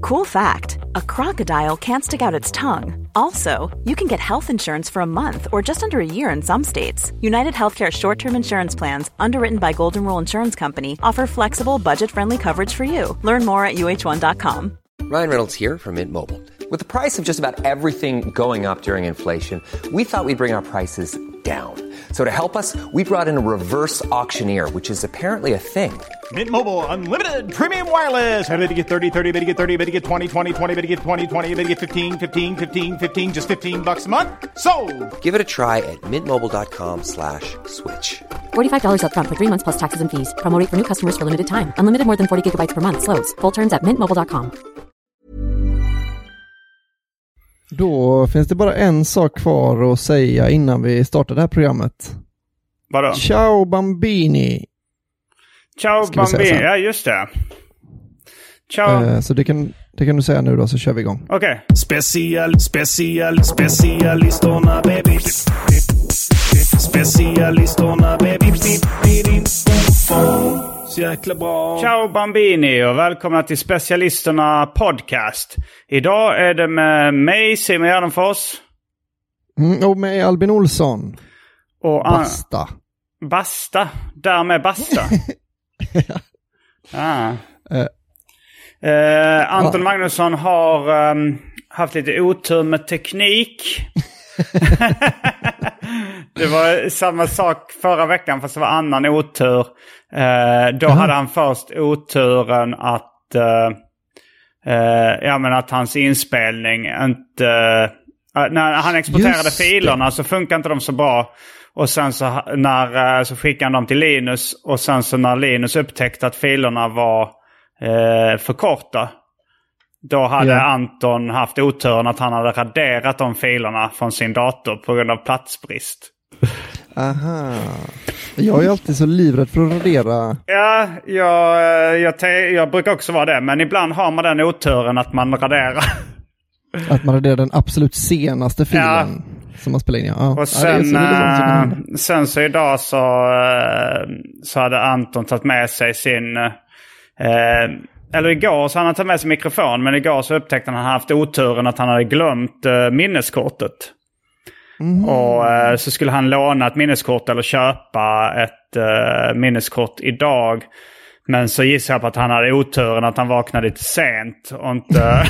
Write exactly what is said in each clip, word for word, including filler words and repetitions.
Cool fact, a crocodile can't stick out its tongue. Also, you can get health insurance for a month or just under a year in some states. United Healthcare short-term insurance plans, underwritten by Golden Rule Insurance Company, offer flexible, budget-friendly coverage for you. Learn more at U H one dot com. Ryan Reynolds here from Mint Mobile. With the price of just about everything going up during inflation, we thought we'd bring our prices down. So to help us, we brought in a reverse auctioneer, which is apparently a thing. Mint Mobile Unlimited Premium Wireless. How to get thirty, thirty, how to get thirty, how to get twenty, twenty, twenty, how to get twenty, twenty, how to get fifteen, fifteen, fifteen, fifteen, just fifteen bucks a month? Sold! Give it a try at mintmobile.com slash switch. forty-five dollars up front for three months plus taxes and fees. Promo rate for new customers for limited time. Unlimited more than forty gigabytes per month. Slows full terms at mint mobile dot com. Då finns det bara en sak kvar att säga innan vi startar det här programmet. Vadå? Ciao Bambini. Ciao Bambini, ja just det. Ciao. Eh, så det kan, det kan du säga nu då, så kör vi igång. Okej. Okay. Special, special, specialistorna baby. Specialistorna baby. Så jäkla bra. Ciao Bambini och välkomna till Specialisterna podcast. Idag är det med mig, Simon Gärdenfors. Mm, och med Albin Olsson. Och Basta. Basta? Därmed basta. Ja. Ah. Uh. Uh, Anton uh. Magnusson har um, haft lite otur med teknik. Det var samma sak förra veckan, fast det var annan otur. Uh, då uh-huh. hade han först oturen att uh, uh, ja, men att hans inspelning inte uh, när han exporterade filerna så funkar inte de så bra. Och sen så, när, uh, så skickade han dem till Linus. Och sen så när Linus upptäckte att filerna var uh, för korta, då hade yeah. Anton haft oturen att han hade raderat de filerna från sin dator på grund av platsbrist. Aha. Jag är alltid så livrädd för att radera. Ja, jag, jag, te- jag brukar också vara det. Men ibland har man den oturen att man raderar. Att man raderar den absolut senaste filen ja. som man spelar in. Ja. Och sen, ja, så sen så idag så, så hade Anton tagit med sig sin... Eh, eller igår så han hade tagit med sig mikrofon. Men igår så upptäckte han att han haft oturen att han hade glömt eh, minneskortet. Mm. Och eh, så skulle han låna ett minneskort eller köpa ett eh, minneskort idag. Men så gissar jag på att han hade oturen att han vaknade lite sent och inte,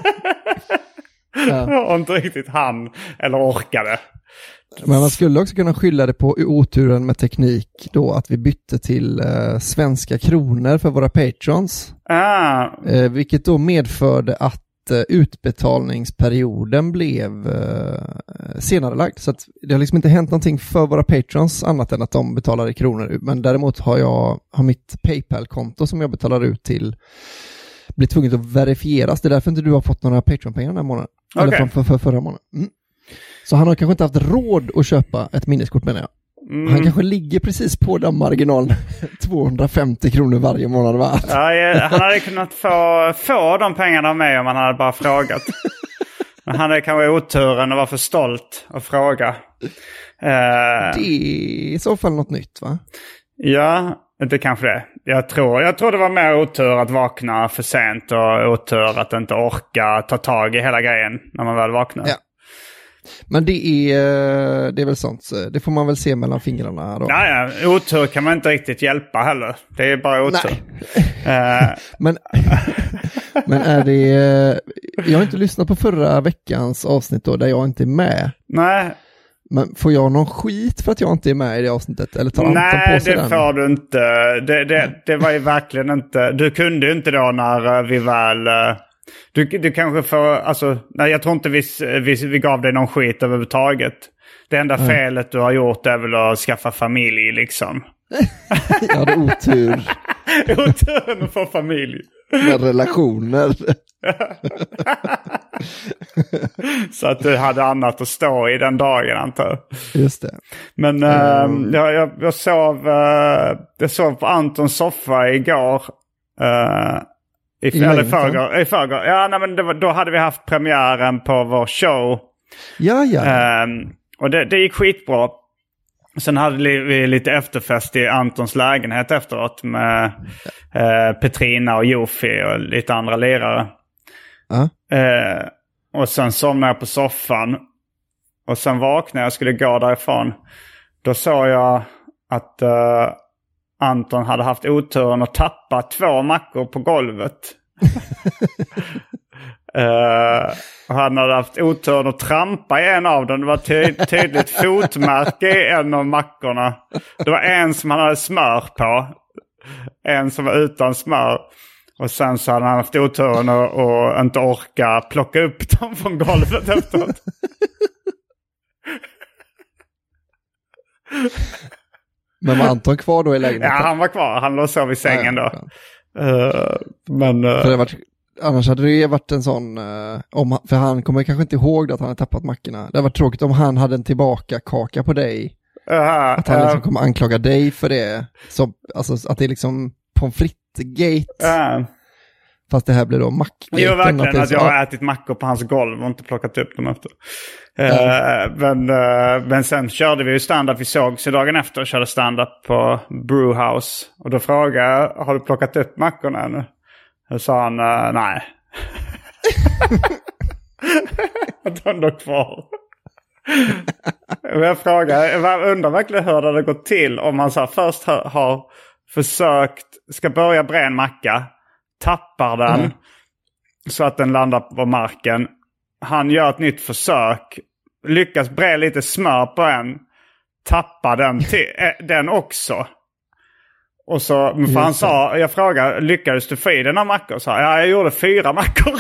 ja. och inte riktigt han eller orkade. Men man skulle också kunna skylla det på oturen med teknik då, att vi bytte till eh, svenska kronor för våra patrons. Ah. Eh, vilket då medförde att utbetalningsperioden blev uh, senare lagd. Så att det har liksom inte hänt någonting för våra patrons annat än att de betalar i kronor. Men däremot har jag har mitt PayPal-konto som jag betalar ut till blir tvunget att verifieras. Det är därför inte du har fått några Patreon-pengar den här månaden. Okay. Eller för, för, för förra månaden. Mm. Så han har kanske inte haft råd att köpa ett minneskort, menar jag. Mm. Han kanske ligger precis på den marginalen tvåhundrafemtio kronor varje månad, va? Ja, han hade kunnat få, få de pengarna av mig om han hade bara frågat. Men han hade kanske oturen och var för stolt att fråga. Uh, det är i så fall något nytt, va? Ja, det kanske det. Jag tror, jag tror det var mer otur att vakna för sent och otur att inte orka ta tag i hela grejen när man väl vaknar. Ja. Men det är, det är väl sånt, det får man väl se mellan fingrarna då. Ja, ja, otur kan man inte riktigt hjälpa heller. Det är bara otur. uh. men, men är det, jag har inte lyssnat på förra veckans avsnitt då, där jag inte är med. Nej. Men får jag någon skit för att jag inte är med i det avsnittet? Eller tar Anton Nej, på sig det den? får du inte. Det, det, det var ju verkligen inte, du kunde ju inte då när vi väl... Du, du kanske får, alltså, nej, jag tror inte vi, vi, vi gav dig någon skit överhuvudtaget. Det enda mm. felet du har gjort är väl att skaffa familj, liksom. Jag hade otur. Oturen att få familj. Med relationer. Så att du hade annat att stå i den dagen, antar jag. Just det. Men mm. uh, jag, jag, jag, sov, uh, jag sov på Antons soffa igår. Uh, I, I eller förrgår, i förrgår. Ja, nej, men det var, då hade vi haft premiären på vår show. Ja, ja. Um, och det, det gick skitbra. Sen hade vi lite efterfest i Antons lägenhet efteråt med uh, Petrina och Jofi och lite andra lirare. Ja. Eh, och sen somnade jag på soffan. Och sen vaknade jag och skulle gå därifrån. Då såg jag att eh, Anton hade haft oturen att tappa två mackor på golvet. uh, och han hade haft oturen att trampa i en av dem. Det var ty- tydligt fotmärke i en av mackorna. Det var en som han hade smör på. En som var utan smör. Och sen så hade han haft oturen att och inte orka plocka upp dem från golvet efteråt. Men var Anton kvar då i lägenheten? Ja, han var kvar. Han låg så vid sängen ja, då. Uh, men... Uh... För det varit, annars hade det varit en sån... Uh, om, för han kommer kanske inte ihåg att han hade tappat mackorna. Det hade varit tråkigt om han hade en tillbaka kaka på dig. Uh, att han liksom uh... kommer anklaga dig för det. Så, alltså att det är liksom pommes frites-gate. Uh... Fast det här blir då mackgate. Jo, verkligen. Att, att så, jag har ätit mackor på hans golv och inte plockat upp dem efter. Mm. Uh, men, uh, men sen körde vi ju stand-up. Vi såg så dagen efter och körde stand-up på Brewhouse. Och då frågade jag, har du plockat upp mackorna ännu? Då sa han, uh, nej. Att de är kvar. Jag frågade, jag undrar verkligen hur det hade gått till om man så först har, har försökt, ska börja bre en macka. Tappar den mm. så att den landar på marken. Han gör ett nytt försök. Lyckas bre lite smör på en. Tappar den, till, äh, den också. Och så för han sa, jag frågade, lyckades du få i den här mackor? Så ja, jag gjorde fyra mackor.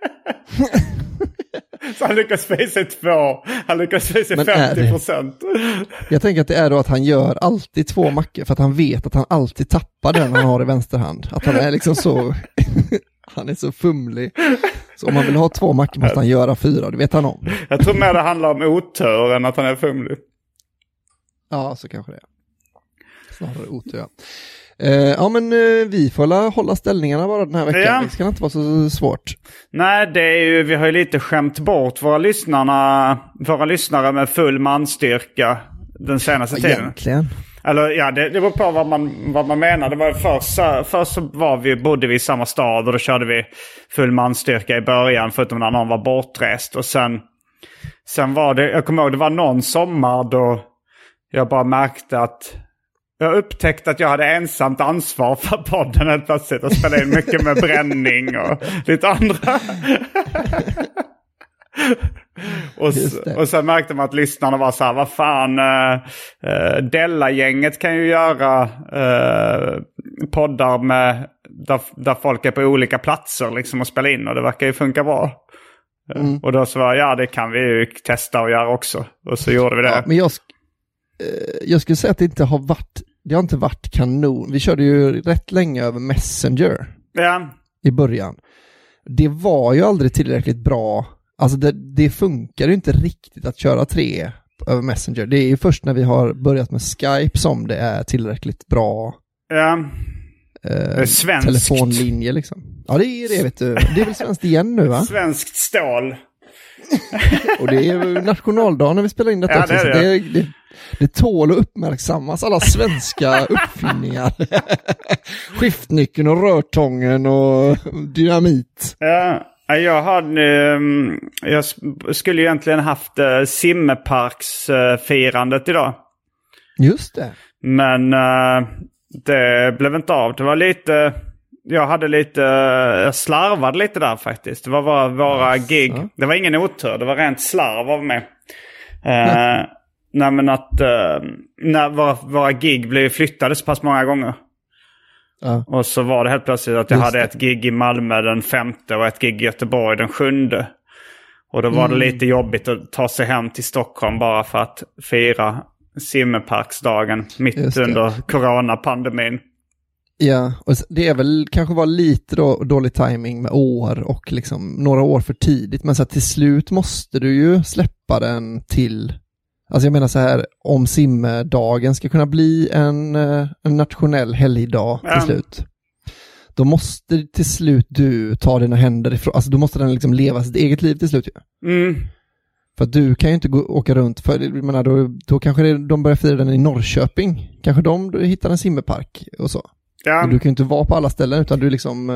Så han lyckas få i sig två. Han lyckas få i sig femtio procent. Jag tänker att det är då att han gör alltid två mackor. För att han vet att han alltid tappar den han har i vänsterhand. Att han är liksom så... han är så fumlig. Så om man vill ha två mackor måste han göra fyra. Det vet han om. Jag tror mer det handlar om otur än att han är fumlig. Ja, så kanske det är. Snarare otur, ja. Uh, ja, men uh, vi får hålla ställningarna bara den här veckan. Ja. Det ska inte vara så svårt. Nej, det är ju, vi har ju lite skämt bort våra lyssnarna, våra lyssnare med full manstyrka den senaste ja, tiden. Egentligen. Eller ja, det, det var på vad man, vad man menar. Det var först, först så var vi, bodde vi i samma stad och då körde vi full manstyrka i början förutom när någon var bortrest. Och sen, sen var det, jag kommer ihåg, det var någon sommar då jag bara märkte att jag upptäckte att jag hade ensamt ansvar för podden helt plötsligt och spelade in mycket med bränning och lite andra. och, och sen märkte man att lyssnarna var så här, vad fan, uh, Della-gänget kan ju göra uh, poddar med, där, där folk är på olika platser liksom och spela in och det verkar ju funka bra. Mm. Och då så var ja, det kan vi ju testa och göra också. Och så gjorde vi det. Ja, men jag, sk- jag skulle säga att det inte har varit Det har inte varit kanon. Vi körde ju rätt länge över Messenger ja. i början. Det var ju aldrig tillräckligt bra. Alltså det, det funkar ju inte riktigt att köra tre över Messenger. Det är ju först när vi har börjat med Skype som det är tillräckligt bra. Ja. Eh, svenskt. Telefonlinje liksom. Ja, det är det, vet du. Det är väl svenskt igen nu, va? Svenskt stål. Och det är ju nationaldagen när vi spelar in detta ja, också. Det, är det. Så det, är, det, det tål att uppmärksammas, alla svenska uppfinningar. Skiftnyckeln och rörtången och dynamit. Ja, jag hade, jag skulle egentligen haft simmeparksfirandet idag. Just det. Men det blev inte av. Det var lite... Jag hade lite, jag slarvade lite där faktiskt. Det var våra, våra gig. Det var ingen otur, det var rent slarv av mig. Mm. Uh, nej men att uh, när våra, våra gig blev flyttade så pass många gånger. Mm. Och så var det helt plötsligt att jag Just hade det. ett gig i Malmö den femte och ett gig i Göteborg den sjunde. Och då var mm. det lite jobbigt att ta sig hem till Stockholm bara för att fira simmeparksdagen mitt under coronapandemin. Ja, och det är väl kanske var lite då, dålig timing med år och liksom några år för tidigt. Men så att till slut måste du ju släppa den till... Alltså jag menar så här, om simmedagen ska kunna bli en, en nationell helgdag till Mm. slut. Då måste till slut du ta dina händer ifrån... Alltså då måste den liksom leva sitt eget liv till slut. Mm. För att du kan ju inte gå, åka runt, för jag menar, då, då kanske det, de börjar fira den i Norrköping. Kanske de hittar en simmerpark och så. Ja. Och du kan ju inte vara på alla ställen utan du liksom... Uh...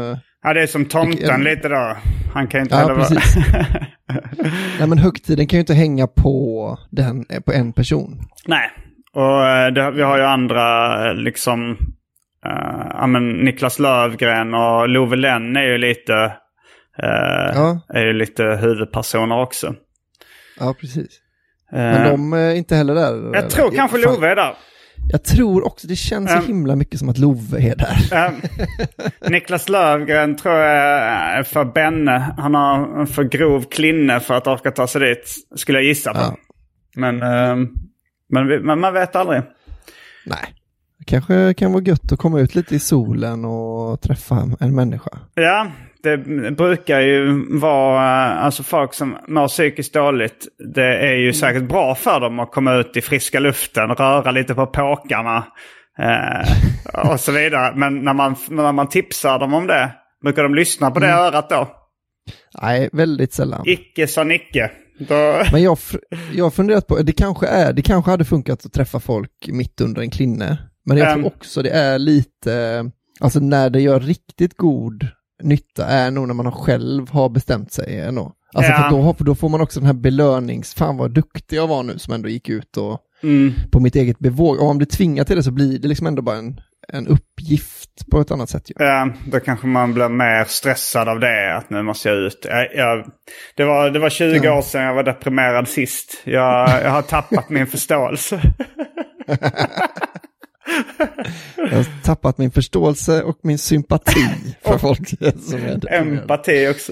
Ja, det är som tomten lite då. Han kan ju inte ja, heller precis. vara... Nej, men högtiden kan ju inte hänga på, den, på en person. Nej, och det, vi har ju andra liksom... Uh, ja, men Niklas Löfgren och Love Lenn är ju lite... Uh, ja. Är ju lite huvudpersoner också. Ja, precis. Uh, men de är inte heller där. Jag eller? tror kanske jag, Love är där. Jag tror också, det känns um, så himla mycket som att Love är där. Um, Niklas Löfgren tror jag är för Benne. Han har en för grov klinne för att orka ta sig dit, skulle jag gissa på. Ja. Men, um, men, men man vet aldrig. Nej. Det kanske kan vara gött att komma ut lite i solen och träffa en människa. Ja, det brukar ju vara, alltså folk som mår psykiskt dåligt, det är ju säkert bra för dem att komma ut i friska luften, röra lite på påkarna eh, och så vidare. Men när man, när man tipsar dem om det, brukar de lyssna på det mm. örat då? Nej, väldigt sällan. Icke sa Nicke. Då... Men jag, jag har funderat på, det kanske, är, det kanske hade funkat att träffa folk mitt under en klinne. Men jag um, tror också det är lite, alltså när det gör riktigt god nytta är nog när man själv har bestämt sig ändå. Alltså ja. för då, då får man också den här belönings, fan vad duktig jag var nu som ändå gick ut och mm. på mitt eget bevåg. Om man blir tvingad till det så blir det liksom ändå bara en, en uppgift på ett annat sätt. Ju. Ja, då kanske man blir mer stressad av det, att nu måste jag ut. Jag, jag, det, var, det var tjugo ja. år sedan jag var deprimerad sist. Jag, jag har tappat min förståelse. Jag har tappat min förståelse och min sympati för folk som är empati också.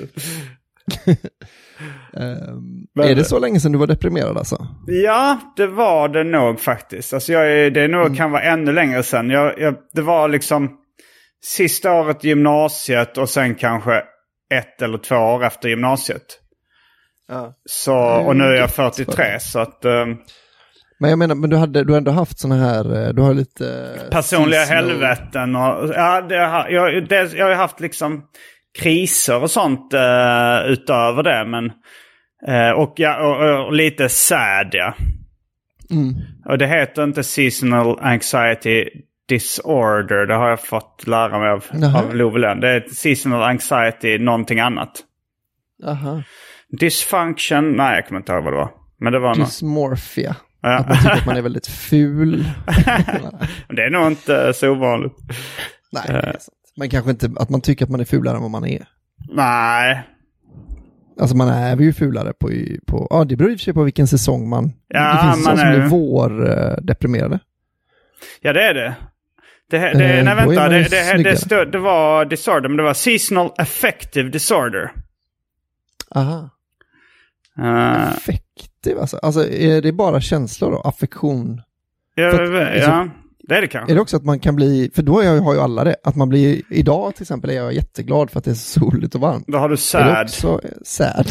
um, Men, är det så länge sedan du var deprimerad alltså? Ja, det var det nog faktiskt. Alltså jag, det nog mm. kan vara ännu längre sedan. Jag, jag, det var liksom sista året i gymnasiet och sen kanske ett eller två år efter gymnasiet. Ja. Så, och nu är jag fyrtiotre så att... Um, Men jag menar, men du hade du har ändå haft såna här, du har lite... Personliga helveten och... Ja, det har, jag, det, jag har haft liksom kriser och sånt uh, utöver det, men... Uh, och, ja, och, och lite sad, ja. Mm. Och det heter inte seasonal anxiety disorder, det har jag fått lära mig av, av Love Lenn. Det är seasonal anxiety någonting annat. Aha. Dysfunction, nej jag kommer inte ihåg vad det var. Men det var Dysmorphia. Något. Ja. Att man tycker att man är väldigt ful. Det är nog inte så ovanligt. Nej, det är sant. Men kanske inte att man tycker att man är fulare än vad man är. Nej. Alltså man är ju fulare på... på ja, det beror i och för sig på vilken säsong man... Ja, det finns man som är... blir vår-deprimerade. Ja, det är det. Det, det, det eh, nej, vänta. Det, det, det, stod, det var disorder, men det var seasonal affective disorder. Aha. Uh, affective alltså. Alltså är det bara känslor då? Affektion? Ja, att, ja alltså, det är det kanske. Är det också att man kan bli, för då jag, har ju alla det, att man blir, idag till exempel är jag jätteglad för att det är så soligt och varmt. Då har du sad. Är det också sad?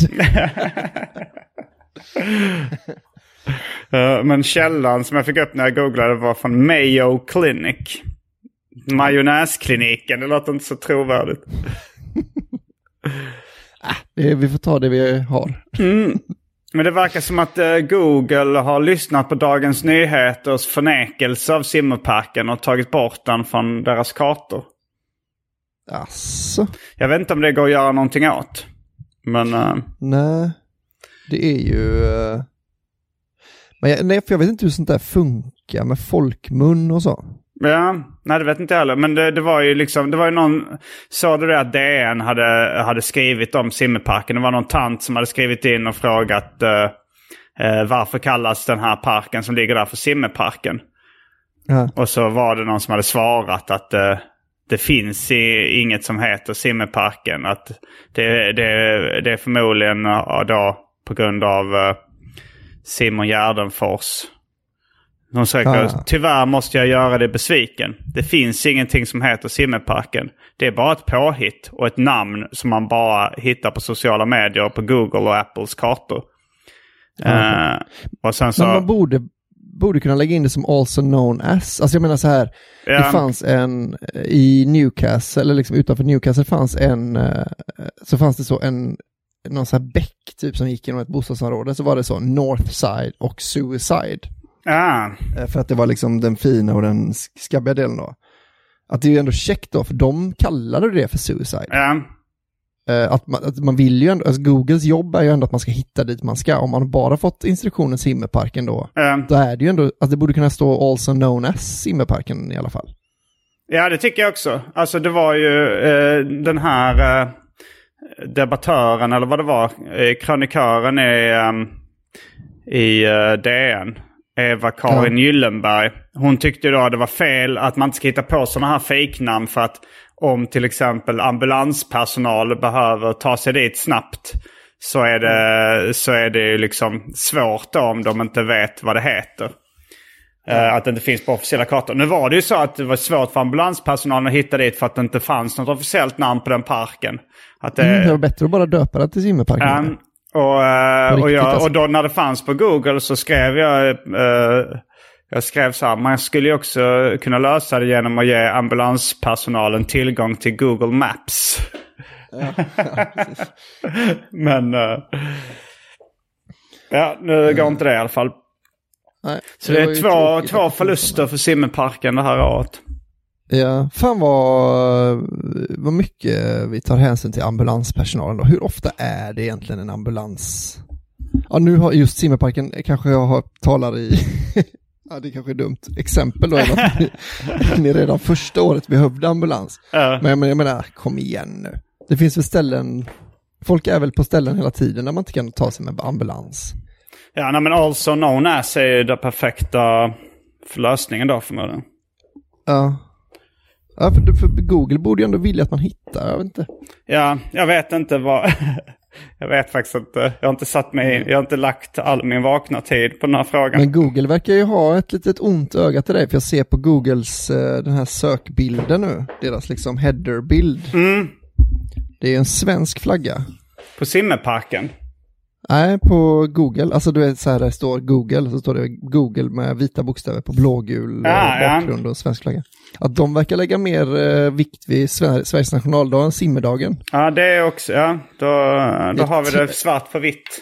uh, men källan som jag fick upp när jag googlade var från Mayo Clinic. Majonnäskliniken, det låter inte så trovärdigt. Ah, det, vi får ta det vi har. Mm. Men det verkar som att uh, Google har lyssnat på Dagens Nyheters förnekelse av simmerparken och tagit bort den från deras kartor. Asså. Jag vet inte om det går att göra någonting åt. Men... Uh... Nej, det är ju... Uh... Men jag, nej, för jag vet inte hur sånt där funkar med folkmun och så. Ja, nej det vet inte jag heller. Men det, det var ju liksom, det var ju någon, sa du det att D N hade, hade skrivit om simmerparken. Det var någon tant som hade skrivit in och frågat uh, uh, varför kallas den här parken som ligger där för simmerparken. Ja. Och så var det någon som hade svarat att uh, det finns i, inget som heter simmerparken. Att det, det, det är förmodligen uh, då på grund av uh, Simon Gärdenfors. De säger, ah. tyvärr måste jag göra det besviken. Det finns ingenting som heter simmerparken. Det är bara ett påhitt och ett namn som man bara hittar på sociala medier och på Google och Apples kartor. Ah. Uh, och sen så... Men man borde, borde kunna lägga in det som also known as. Alltså jag menar så här, ja. Det fanns en i Newcastle, eller liksom utanför Newcastle fanns en, så fanns det så en någon så här bäck typ som gick genom ett bostadsområde, så var det så Northside och Suicide. Ah. För att det var liksom den fina och den skabbiga delen då. Att det är ju ändå checkt då, för de kallade det för suicide. Ja. Uh, att, man, att man vill ju ändå, alltså Googles jobb är ju ändå att man ska hitta dit man ska. Om man bara fått instruktionen Zimmerparken då, Ja. då är det ju ändå, att det borde kunna stå also known as Zimmerparken i alla fall. Ja, det tycker jag också. Alltså det var ju eh, den här eh, debattören, eller vad det var, eh, kronikören i, eh, i eh, D N, Eva-Karin ja. Gyllenberg. Hon tyckte då att det var fel att man inte ska hitta på sådana här fejknamn, för att om till exempel ambulanspersonal behöver ta sig dit snabbt så är det, så är det liksom svårt då, om de inte vet vad det heter. Uh, att det inte finns på officiella kartor. Nu var det ju så att det var svårt för ambulanspersonalen att hitta dit för att det inte fanns något officiellt namn på den parken. Att det, mm, det var bättre att bara döpa det till Zimmerparken. Um, och, uh, och, jag, och då när det fanns på Google så skrev jag... Uh, jag skrev så här, man skulle ju också kunna lösa det genom att ge ambulanspersonalen tillgång till Google Maps. Ja, ja, men... Uh, ja, nu går inte det i alla fall. Nej, så det, det är två, två förluster för Zimmerparken det här året. Ja, fan vad, vad mycket vi tar hänsyn till ambulanspersonalen då. Hur ofta är det egentligen en ambulans? Ja, nu har just Zimmerparken, kanske jag har talar i, ja det kanske är dumt, exempel då, att ni, ni redan första året behövde ambulans. Ja. Men, men jag menar, kom igen nu. Det finns väl ställen, folk är väl på ställen hela tiden där man inte kan ta sig med ambulans. Ja, nej, men also known as är det perfekta lösningen då för mig. Ja. Ja, för, för Google borde ju ändå vilja att man hittar, jag vet inte. Ja, jag vet inte vad... jag vet faktiskt inte. Jag har inte satt mig, jag har inte lagt all min vakna tid på den här frågan. Men Google verkar ju ha ett litet ont öga till dig, för jag ser på Googles den här sökbilden nu, deras liksom headerbild. Mm. Det är en svensk flagga. På Zimmerparken? Nej, på Google. Alltså du vet så här, där står Google, så står det Google med vita bokstäver på blågul ja, bakgrund ja. Och svensk flagga. Att de verkar lägga mer eh, vikt vid Sver- Sveriges nationaldag än simmerdagen. Ja, det är också, ja. Då, då har vi det svart på vitt.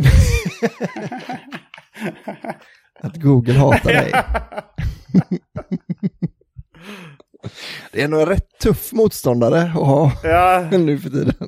Att Google hatar dig. Det är nog en rätt tuff motståndare att ha ja. Nu för tiden.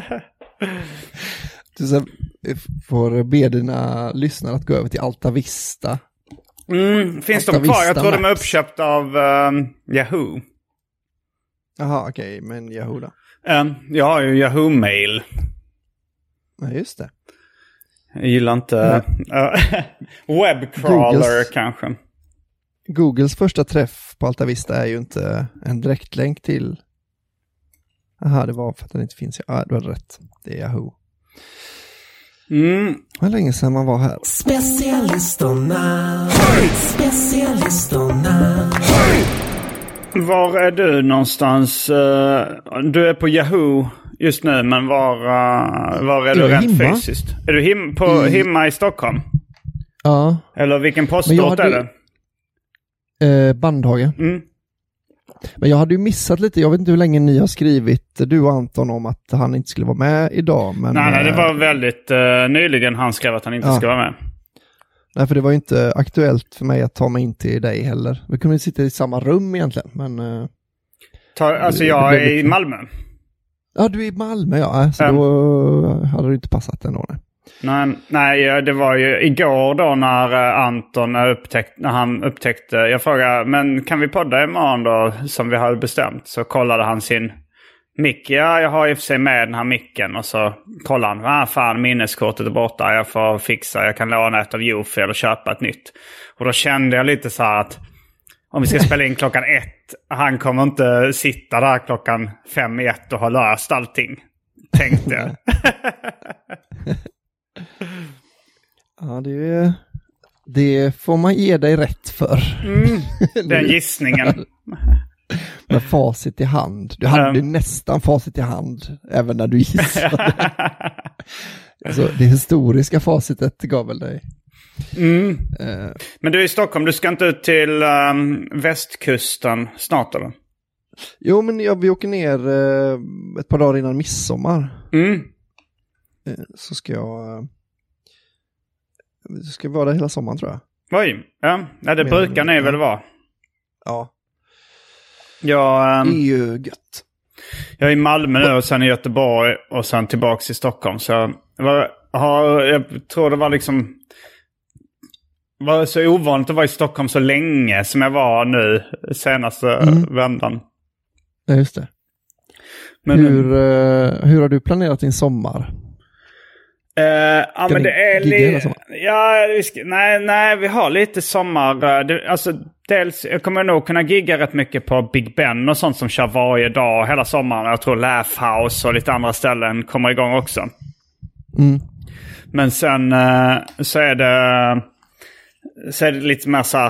Du så får be dina lyssnare att gå över till Alta Vista. Mm, finns Alta de kvar? Jag tror Maps. De är uppköpta av um, Yahoo. Jaha, okej. Okay. Men Yahoo då? Um, jag har ju Yahoo Mail. Ja, just det. Jag gillar inte... Uh, Webcrawler Googles, kanske. Googles första träff på Alta Vista är ju inte en direktlänk till... Jaha, det var för att den inte finns. Ja, du hade rätt. Det är Yahoo. Mm. Hur länge sedan man var här? Specialisterna. Specialisterna. Var är du någonstans? Du är på Yahoo just nu, men var, var är, är du rent himma? Fysiskt? Är du him- på I... himma i Stockholm? Ja. Eller vilken postort är det? Eh, Bandhagen. Mm. Men jag hade ju missat lite, jag vet inte hur länge ni har skrivit, du och Anton, om att han inte skulle vara med idag. Men, nej, nej, det var väldigt uh, nyligen han skrev att han inte ja. ska vara med. Nej, för det var ju inte aktuellt för mig att ta mig in till dig heller. Vi kunde sitta i samma rum egentligen, men... Uh, ta, alltså jag är lite... i Malmö. Ja, du är i Malmö, ja. Så um. då hade det inte passat ändå, nej. Nej, nej, det var ju igår då när Anton upptäckte, när han upptäckte, jag frågade, men kan vi podda imorgon då som vi hade bestämt? Så kollade han sin mick. Ja, jag har i och för sig med den här micken. Och så kollade han, ah fan, minneskortet är borta, jag får fixa, jag kan låna ett av Jofi eller köpa ett nytt. Och då kände jag lite så här att om vi ska spela in klockan ett, han kommer inte sitta där klockan fem i ett och ha löst allting, tänkte jag. Ja, det, det får man ge dig rätt för. Mm, den gissningen. Med facit i hand. Du hade um. nästan facit i hand även när du gissade. Alltså, det historiska facitet gav väl dig. Mm. Uh. Men du är i Stockholm, du ska inte ut till um, västkusten snart eller? Jo, men jag, vi åker ner uh, ett par dagar innan midsommar. Mm. Uh, så ska jag... Uh, Du ska vara där hela sommaren, tror jag. Oj, ja. ja det Men, brukar ni ja. väl vara? Ja. Jag, um, det är ju gött. Jag är i Malmö nu och sen i Göteborg och sen tillbaks i Stockholm. Så jag, var, har, jag tror det var liksom... var så ovanligt att vara i Stockholm så länge som jag var nu senaste mm. vändan. Ja, just det. Men, hur, uh, hur har du planerat din sommar? Uh, ja, men det är lite... Ja, vi ska, nej, nej, vi har lite sommar. Det, alltså, dels, jag kommer nog kunna gigga rätt mycket på Big Ben och sånt som kör varje dag hela sommaren. Jag tror Laugh House och lite andra ställen kommer igång också. Mm. Men sen uh, så är det... så är det lite mer så här,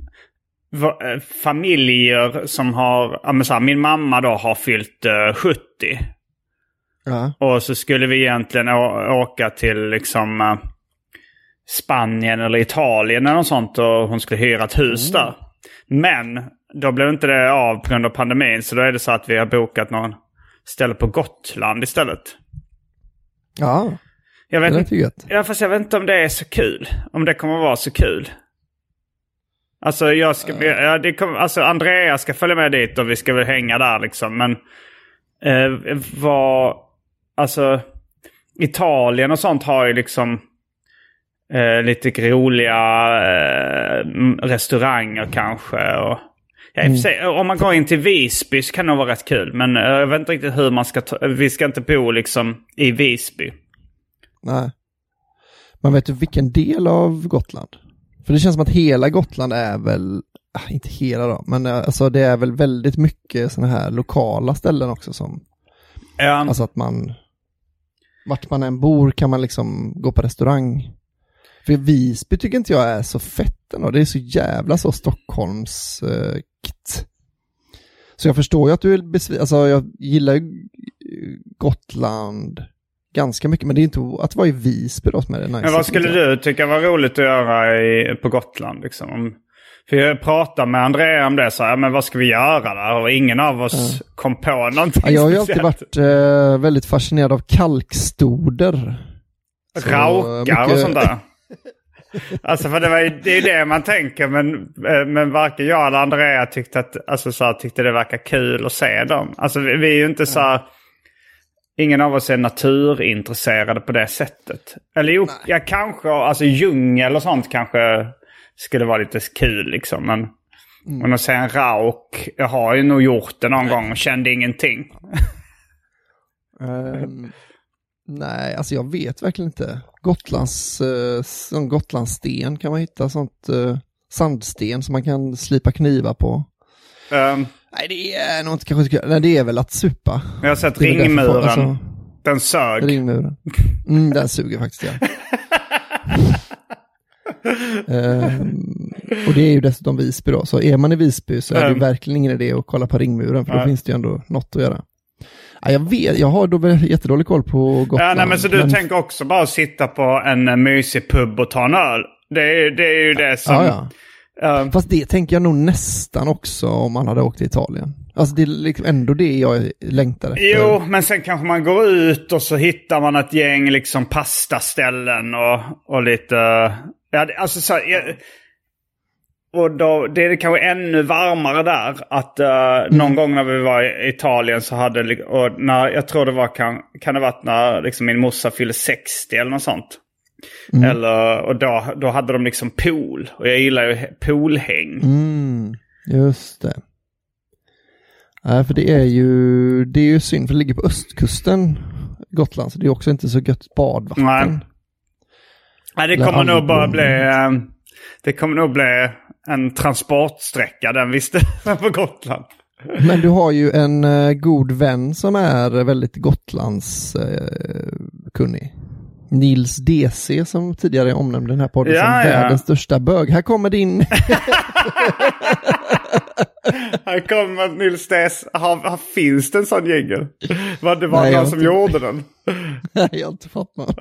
familjer som har, ja men så här, min mamma då har fyllt uh, sjuttio. Ja. Och så skulle vi egentligen å- åka till liksom uh, Spanien eller Italien eller något sånt och hon skulle hyra ett hus mm. där. Men då blev inte det av på grund av pandemin, så då är det så att vi har bokat någon ställe på Gotland istället. Ja. Jag vet, det inte, ja, fast jag vet inte om det är så kul. Om det kommer att vara så kul. Alltså, jag ska, uh. ja, det kommer, alltså Andrea ska följa med dit och vi ska väl hänga där liksom. Men eh, vad... Alltså, Italien och sånt har ju liksom eh, lite roliga eh, restauranger kanske. Och, ja, mm. sig, om man går in till Visby så kan det vara rätt kul. Men eh, jag vet inte riktigt hur man ska... Ta, vi ska inte bo liksom i Visby. Nej. Man vet ju vilken del av Gotland. För det känns som att hela Gotland är väl, äh, inte hela då, men alltså det är väl väldigt mycket såna här lokala ställen också som, ja. Alltså att man, vart man än bor kan man liksom gå på restaurang. För Visby tycker inte jag är så fett ändå. Det är så jävla så Stockholms äh, kt. Så jag förstår ju att du är besviken, alltså jag gillar ju Gotland ganska mycket, men det är inte att vara i Visby då som är det nice. Men vad skulle du tycka var roligt att göra i, på Gotland liksom? För jag pratade med Andrea om det, så här, men vad ska vi göra där? Och ingen av oss ja. kom på någonting. Ja, jag har ju alltid varit eh, väldigt fascinerad av kalkstoder. Raukar mycket... och sånt där. Alltså för det, var ju, det är ju det man tänker, men, men varken jag eller Andrea tyckte, att, alltså, så här, tyckte det verkar kul att se dem. Alltså vi, vi är ju inte så här, ingen av oss är naturintresserade på det sättet. Eller jo, jag kanske, alltså djungel och sånt kanske skulle vara lite kul liksom. Men mm. om jag säger en rauk, jag har ju nog gjort det någon gång och kände ingenting. um, nej, alltså jag vet verkligen inte. Gotlands, uh, sån Gotlandssten kan man hitta, sånt uh, sandsten som man kan slipa knivar på. Um, Nej, det är nog inte kanske så. Nej, det är väl att supa. Jag har sett ringmuren. Folk, alltså, den sög. Ringmuren. Mm, den suger faktiskt, ja. um, och det är ju dessutom Visby då. Så är man i Visby så är det um, verkligen ingen idé att kolla på ringmuren. För uh. då finns det ju ändå något att göra. Ja, jag vet, jag har då jättedålig koll på Gotland. Ja, nej, men så du men... tänker också bara sitta på en mysig pub och ta en öl. Det är, det är ju det som... Ja, ja. Um, Fast det tänker jag nog nästan också om man hade åkt till Italien. Alltså det är liksom ändå det jag längtar efter. Jo, men sen kanske man går ut och så hittar man ett gäng liksom pastaställen och, och lite... Ja, alltså så... Jag, och då, det är kanske ännu varmare där. Att uh, mm. någon gång när vi var i Italien så hade... Och när, jag tror det var... Kan, kan det varit när liksom min morsa fyllde sextio eller något sånt. Mm. Eller, och då, då hade de liksom pool. Och jag gillar ju poolhäng. Mm, just det. Nej, för det är ju det är ju synd, för det ligger på östkusten Gotland, så det är också inte så gött badvatten. Nej, Nej det kommer nog bara bli det kommer nog bli en transportsträcka, den visste på Gotland. Men du har ju en uh, god vän som är väldigt Gotlands uh, kunnig. Nils D C som tidigare omnämnde den här podden ja, som ja. världens största bög. Här kommer din... Här kommer Nils D C. Har, har, finns det en sån jägel? Var det var Nej, någon som inte... gjorde den? Nej, jag har inte fått någon.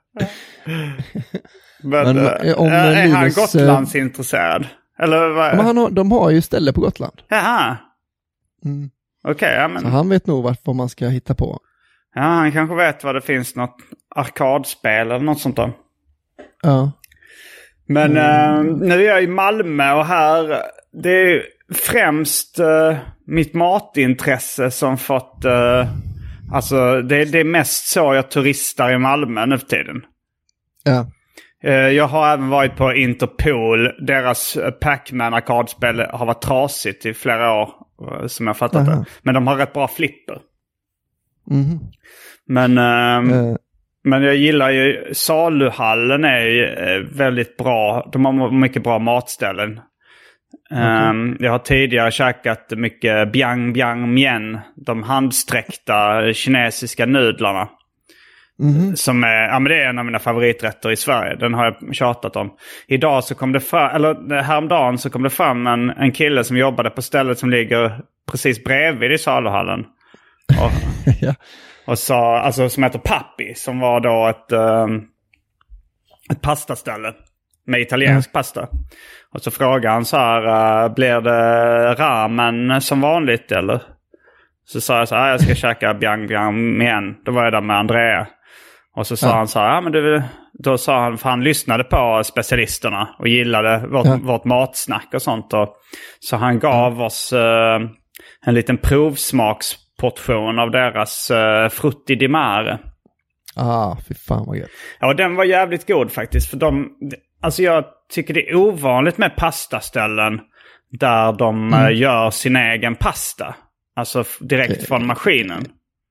Men, Men äh, om är Linus, han Gotlands äh... intresserad? Eller vad? Men han har, de har ju ställe på Gotland. Jaha. Mm. Okej, okay, ja, men... Så han vet nog vad man ska hitta på. Ja, han kanske vet vad det finns, något arkadspel eller något sånt där. Ja. Men mm. uh, nu är jag i Malmö och här, det är, främst uh, mitt matintresse som fått... Uh, alltså det, det är mest så jag turistar i Malmö nu för tiden. Ja. Uh, jag har även varit på Interpol. Deras Pac-Man-arkadspel har varit trasigt i flera år. Uh, som jag fattat det. Men de har rätt bra flipper. Mm. Men... Uh, uh. Men jag gillar ju... Saluhallen är ju väldigt bra. De har mycket bra matställen. Okay. Um, jag har tidigare käkat mycket biang biang mien. De handsträckta kinesiska nudlarna. Mm. Som är, ja, men det är en av mina favoriträtter i Sverige. Den har jag tjatat om. Idag så kom det fram, eller häromdagen så kom det fram en, en kille som jobbade på stället som ligger precis bredvid i Saluhallen. Och, ja. och sa, alltså som heter Pappi, som var då ett, um, ett pastaställe med italiensk mm. pasta. Och så frågade han så här, uh, blir det ramen som vanligt eller? Så sa jag så här, jag ska käka biang biang igen. Då var jag där med Andrea. Och så sa ja. han så här, ja men du, då sa han, för han lyssnade på specialisterna och gillade vårt, ja. vårt matsnack och sånt. Och, så han gav ja. oss uh, en liten provsmaksportion av deras uh, frutti di mare. Ah, fy fan vad gött. Ja, och den var jävligt god faktiskt. För de, alltså jag tycker det är ovanligt med pastaställen där de mm. uh, gör sin egen pasta. Alltså direkt okay. från maskinen.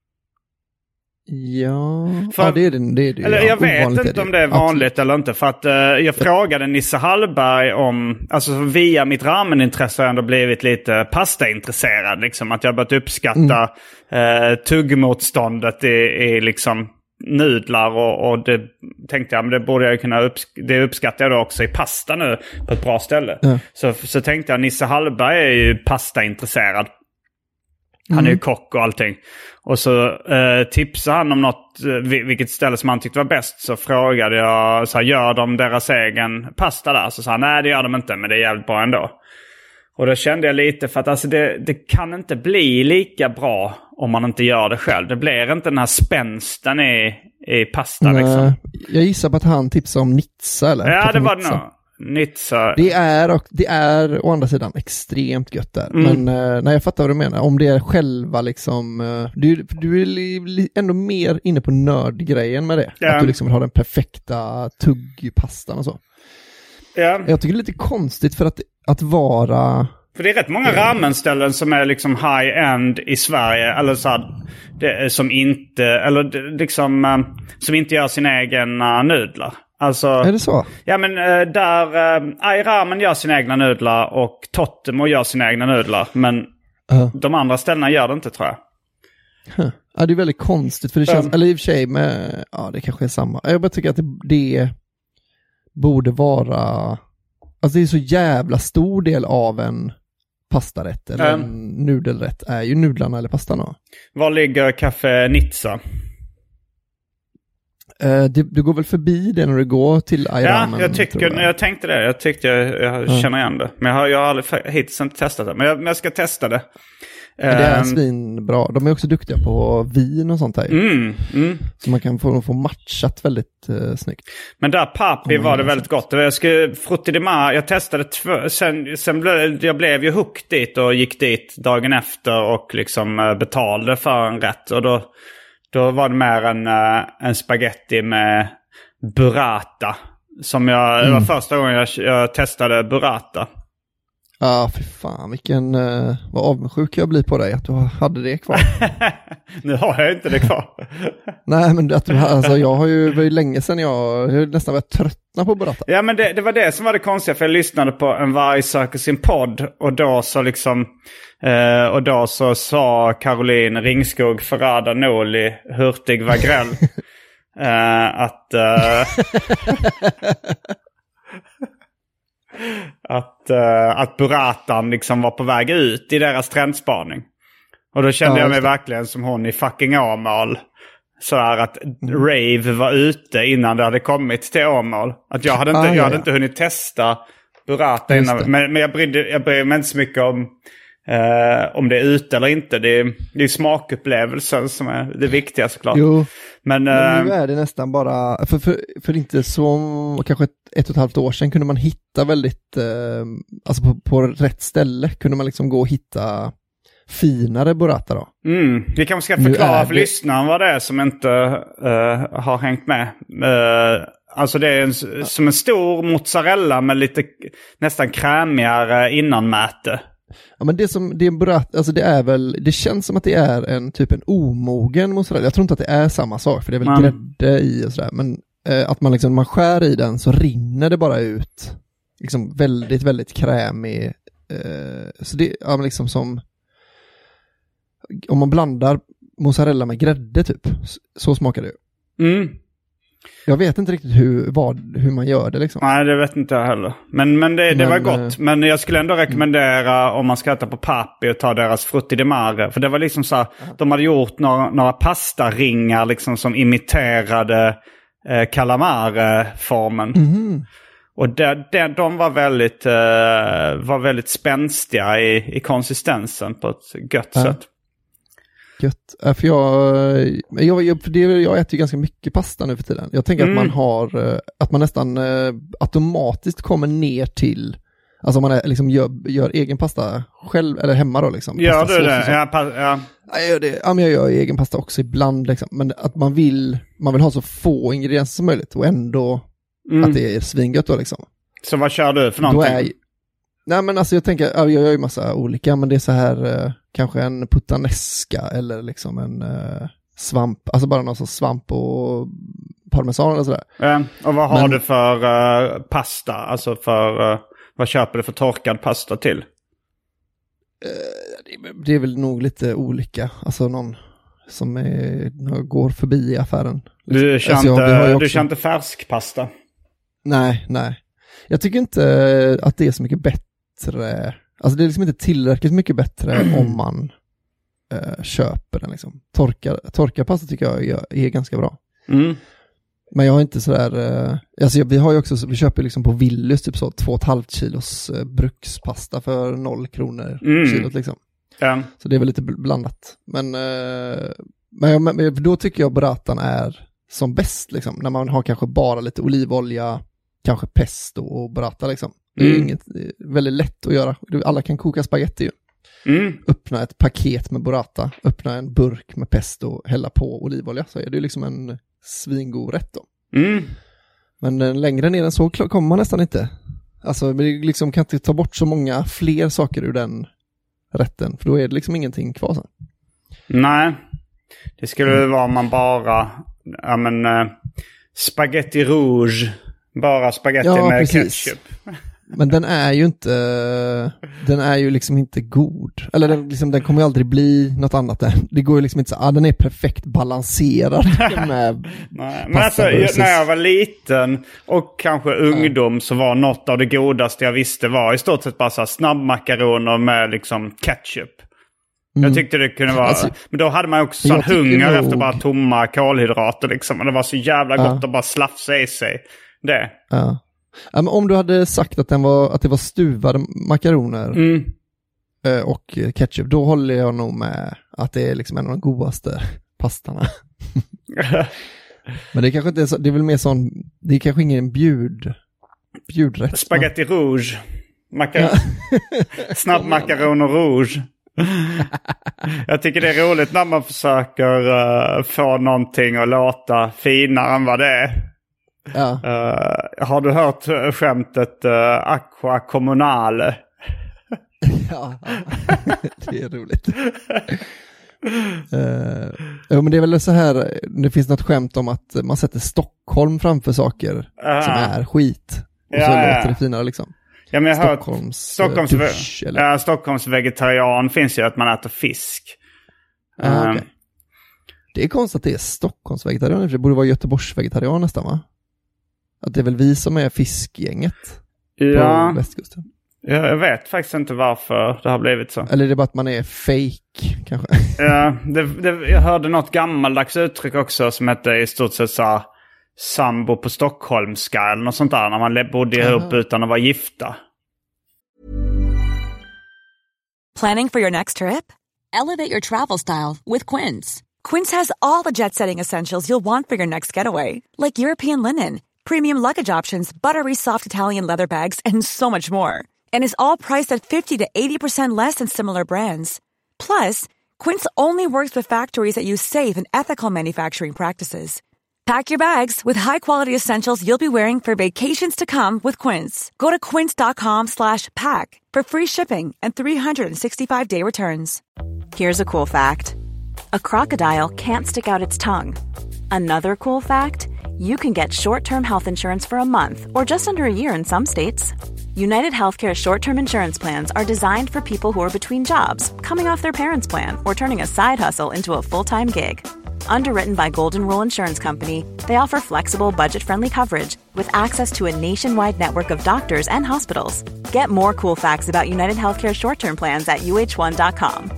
Ja, för, ja det är det, det, är det eller, ja. Jag vet Ovanligt inte om det är vanligt Absolut. eller inte. För att uh, jag frågade Nisse Hallberg om, alltså via mitt ramenintresse har jag ändå blivit lite pastaintresserad. Liksom, att jag har börjat uppskatta mm. uh, tuggmotståndet i, i liksom nudlar och, och det tänkte jag, men det borde jag kunna upps- det uppskattar jag då också i pasta nu på ett bra ställe. Mm. Så, så tänkte jag, Nisse Hallberg är ju pastaintresserad. Han är ju kock och allting. Och så eh, tipsade han om något, vilket ställe som han tyckte var bäst. Så frågade jag, så här, gör de deras egen pasta där? Så sa han, nej det gör de inte, men det är jävligt bra ändå. Och då kände jag lite, för att alltså det, det kan inte bli lika bra om man inte gör det själv. Det blir inte den här spänsten i, i pasta nej, liksom. Jag gissar på att han tipsade om Nizza eller? Ja, det var det nog. Nizza. Det är, och, det är å andra sidan extremt gött där. Mm. Men eh, när jag fattar vad du menar, om det är själva liksom, eh, du, du är li, li, ändå mer inne på nördgrejen med det. Yeah. Att du liksom vill ha den perfekta tuggpastan och så. Yeah. Jag tycker det är lite konstigt för att, att vara... För det är rätt många ramenställen som är liksom high-end i Sverige. Eller så här, det, som inte, eller liksom, eh, som inte gör sina egna nudlar. Alltså, är det så? Ja, men där äh, Airamen gör sina egna nudlar och Totemo gör sina egna nudlar. Men uh. de andra ställena gör det inte, tror jag. Huh. Ja, det är väldigt konstigt. För det känns, um. eller i och för sig med, ja det kanske är samma. Jag bara tycker att det, det borde vara, alltså det är så jävla stor del av en pastarätt eller um. en nudelrätt är ju nudlarna eller pastan. Var ligger Café Nizza? Uh, det, du går väl förbi det när du går till Airamen? Ja, jag, tycker, jag. jag tänkte det. Jag tyckte jag, jag mm. känner igen det. Men jag har, jag har aldrig hittills inte testat det. Men jag, men jag ska testa det. Det är um, svinbra. De är också duktiga på vin och sånt här. Mm, mm. Så man kan få, få matchat väldigt uh, snyggt. Men där Papi mm, var det väldigt gott. Jag, skulle, Frutti di Mare, jag testade två. Sen, sen blev jag blev ju hooked dit och gick dit dagen efter och liksom betalade för en rätt. Och då... Då var det mer en, en spaghetti med burrata. Som jag, mm. det var första gången jag, jag testade burrata. Ja, ah, fy fan. Vilken, uh, vad avundsjuk jag blir på dig att du hade det kvar. Nu har jag inte det kvar. Nej, men att du, alltså, jag har ju, det var ju länge sedan jag, jag nästan varit tröttna på burrata. Ja, men det, det var det som var det konstiga. För jag lyssnade på En varg söker sin podd. Och då så liksom... Uh, och då så sa Caroline Ringskog Ferrada Noli Hurtig Wagrell uh, att uh, att, uh, att burratan liksom var på väg ut i deras trendspaning. Och då kände ja, jag mig verkligen som hon i fucking Åmål. Så här att mm. rave var ute innan det hade kommit till Åmål. Att jag hade inte, ah, jag hade ja. inte hunnit testa burrata innan. Men, men jag brydde, jag brydde mig inte så mycket om Uh, om det är ute eller inte, det är, det är smakupplevelsen som är det viktiga såklart. Jo, men, uh, men nu är det nästan bara, för, för, för inte så, kanske ett, ett och ett halvt år sedan kunde man hitta väldigt, uh, alltså på, på rätt ställe kunde man liksom gå och hitta finare burrata då. Mm, vi kanske ska förklara för det... lyssnaren vad det är som inte uh, har hängt med. Uh, alltså det är en, ja. som en stor mozzarella med lite nästan krämigare innanmäte. Ja, men det som det är burrata, alltså det är väl, det känns som att det är en typ en omogen mozzarella. Jag tror inte att det är samma sak, för det är väl mm. grädde i och sådär, men eh, att man liksom, man skär i den så rinner det bara ut liksom väldigt, väldigt krämig, eh, så det är ja, liksom som om man blandar mozzarella med grädde typ, så, så smakar det ju. Mm. Jag vet inte riktigt hur, vad, hur man gör det liksom. Nej, det vet inte jag heller. Men, men det, det men, var gott. Men jag skulle ändå rekommendera om man ska äta på Papi och ta deras frutti di mare. För det var liksom så här, uh-huh. de hade gjort några, några pastaringar liksom som imiterade eh, calamare-formen. Mm-hmm. Och det, det, de var väldigt, eh, var väldigt spänstiga i, i konsistensen på ett gött uh-huh. sätt. Gött. För jag, jag, jag, för det, jag äter ju ganska mycket pasta nu för tiden. Jag tänker mm. att man har, att man nästan uh, automatiskt kommer ner till, alltså man är, liksom gör, gör egen pasta själv eller hemma då liksom. Ja, det är det. Ja, pa- ja. Jag gör det. Ja, men jag gör egen pasta också ibland liksom. Men att man vill, man vill ha så få ingredienser som möjligt och ändå mm. att det är svingött då liksom. Så vad kör du för någonting? Då är, nej men alltså jag tänker, jag gör ju massa olika, men det är så här uh, kanske en puttanesca eller liksom en uh, svamp, alltså bara någon sån svamp och parmesan eller sådär. Ja, och vad har men, du för uh, pasta? Alltså för, uh, vad köper du för torkad pasta till? Uh, det, det är väl nog lite olika, alltså någon som är, går förbi i affären. Du kör, alltså, inte, jag, också... du kör inte färsk pasta? Nej, nej. Jag tycker inte att det är så mycket bättre. Alltså det är liksom inte tillräckligt mycket bättre mm. om man uh, köper den liksom. Torkar, torkar pasta tycker jag är, är ganska bra. Mm. Men jag har inte sådär, uh, alltså vi har ju också, vi köper liksom på Willys typ så två och ett halvt kilos uh, brukspasta för noll kronor mm. kilot liksom. Ja. Så det är väl lite blandat. Men, uh, men, men då tycker jag burratan är som bäst liksom. När man har kanske bara lite olivolja, kanske pesto och burrata liksom. Det är, mm. inget, det är väldigt lätt att göra. Alla kan koka spaghetti ju. Mm. Öppna ett paket med burrata. Öppna en burk med pesto. Hälla på olivolja. Så är det liksom en svingod rätt då. Mm. Men längre ner än så kommer man nästan inte. Alltså det liksom kan inte ta bort så många fler saker ur den rätten. För då är det liksom ingenting kvar sen. Nej. Det skulle mm. vara om man bara... Ja men... Uh, spaghetti rouge. Bara spaghetti ja, med precis. Ketchup. Men den är ju inte, den är ju liksom inte god. Eller den, liksom, den kommer ju aldrig bli något annat än. Det går ju liksom inte så, ah, den är perfekt balanserad med Nej, men alltså, när jag var liten och kanske ungdom ja. Så var något av det godaste jag visste var i stort sett bara så här snabbmakaroner med liksom ketchup. Mm. Jag tyckte det kunde vara... Alltså, men då hade man också sån hunger nog... efter bara tomma kolhydrater liksom. Och det var så jävla gott ja. Att bara slafsa i sig det. Ja. Ja, men om du hade sagt att, den var, att det var stuvade makaroner mm. och ketchup, då håller jag nog med att det är liksom en av de godaste pastarna. Men det är kanske inte är så, det är väl mer sån, det är kanske ingen bjud, bjudrätt. Spaghetti rouge. Makar- Snabbmakaroner rouge. Jag tycker det är roligt när man försöker uh, få någonting att låta finare än vad det är. Ja. Uh, har du hört skämtet uh, aqua comunale? Ja, det är roligt. uh, ja, men det är väl så här, det finns något skämt om att man sätter Stockholm framför saker uh. som är skit. Och ja, så låter ja. Det finare liksom. Ja, men jag har hört Stockholms, dusch, ve- ja, Stockholms vegetarian finns ju att man äter fisk. Uh, um. okay. Det är konstigt att det är Stockholms vegetarian. Det borde vara Göteborgs vegetarian nästan, va? Att det är väl vi som är fiskgänget ja. På västkusten. Ja, jag vet faktiskt inte varför det har blivit så. Eller är det bara att man är fake, kanske? Ja, det, det, jag hörde något gammaldags uttryck också som hette i stort sett så här, sambo på stockholmska eller något sånt där. När man bodde ihop utan att vara gifta. Planning for your next trip? Elevate your travel style with Quince. Quince has all the jet-setting essentials you'll want for your next getaway, like European linen, premium luggage options, buttery soft Italian leather bags, and so much more. And is all priced at fifty to eighty percent less than similar brands. Plus, Quince only works with factories that use safe and ethical manufacturing practices. Pack your bags with high-quality essentials you'll be wearing for vacations to come with Quince. Go to quince.com slash pack for free shipping and three sixty-five day returns. Here's a cool fact. A crocodile can't stick out its tongue. Another cool fact, you can get short-term health insurance for a month or just under a year in some states. United Healthcare short-term insurance plans are designed for people who are between jobs, coming off their parents' plan, or turning a side hustle into a full-time gig. Underwritten by Golden Rule Insurance Company, they offer flexible, budget-friendly coverage with access to a nationwide network of doctors and hospitals. Get more cool facts about United Healthcare short-term plans at u h one dot com.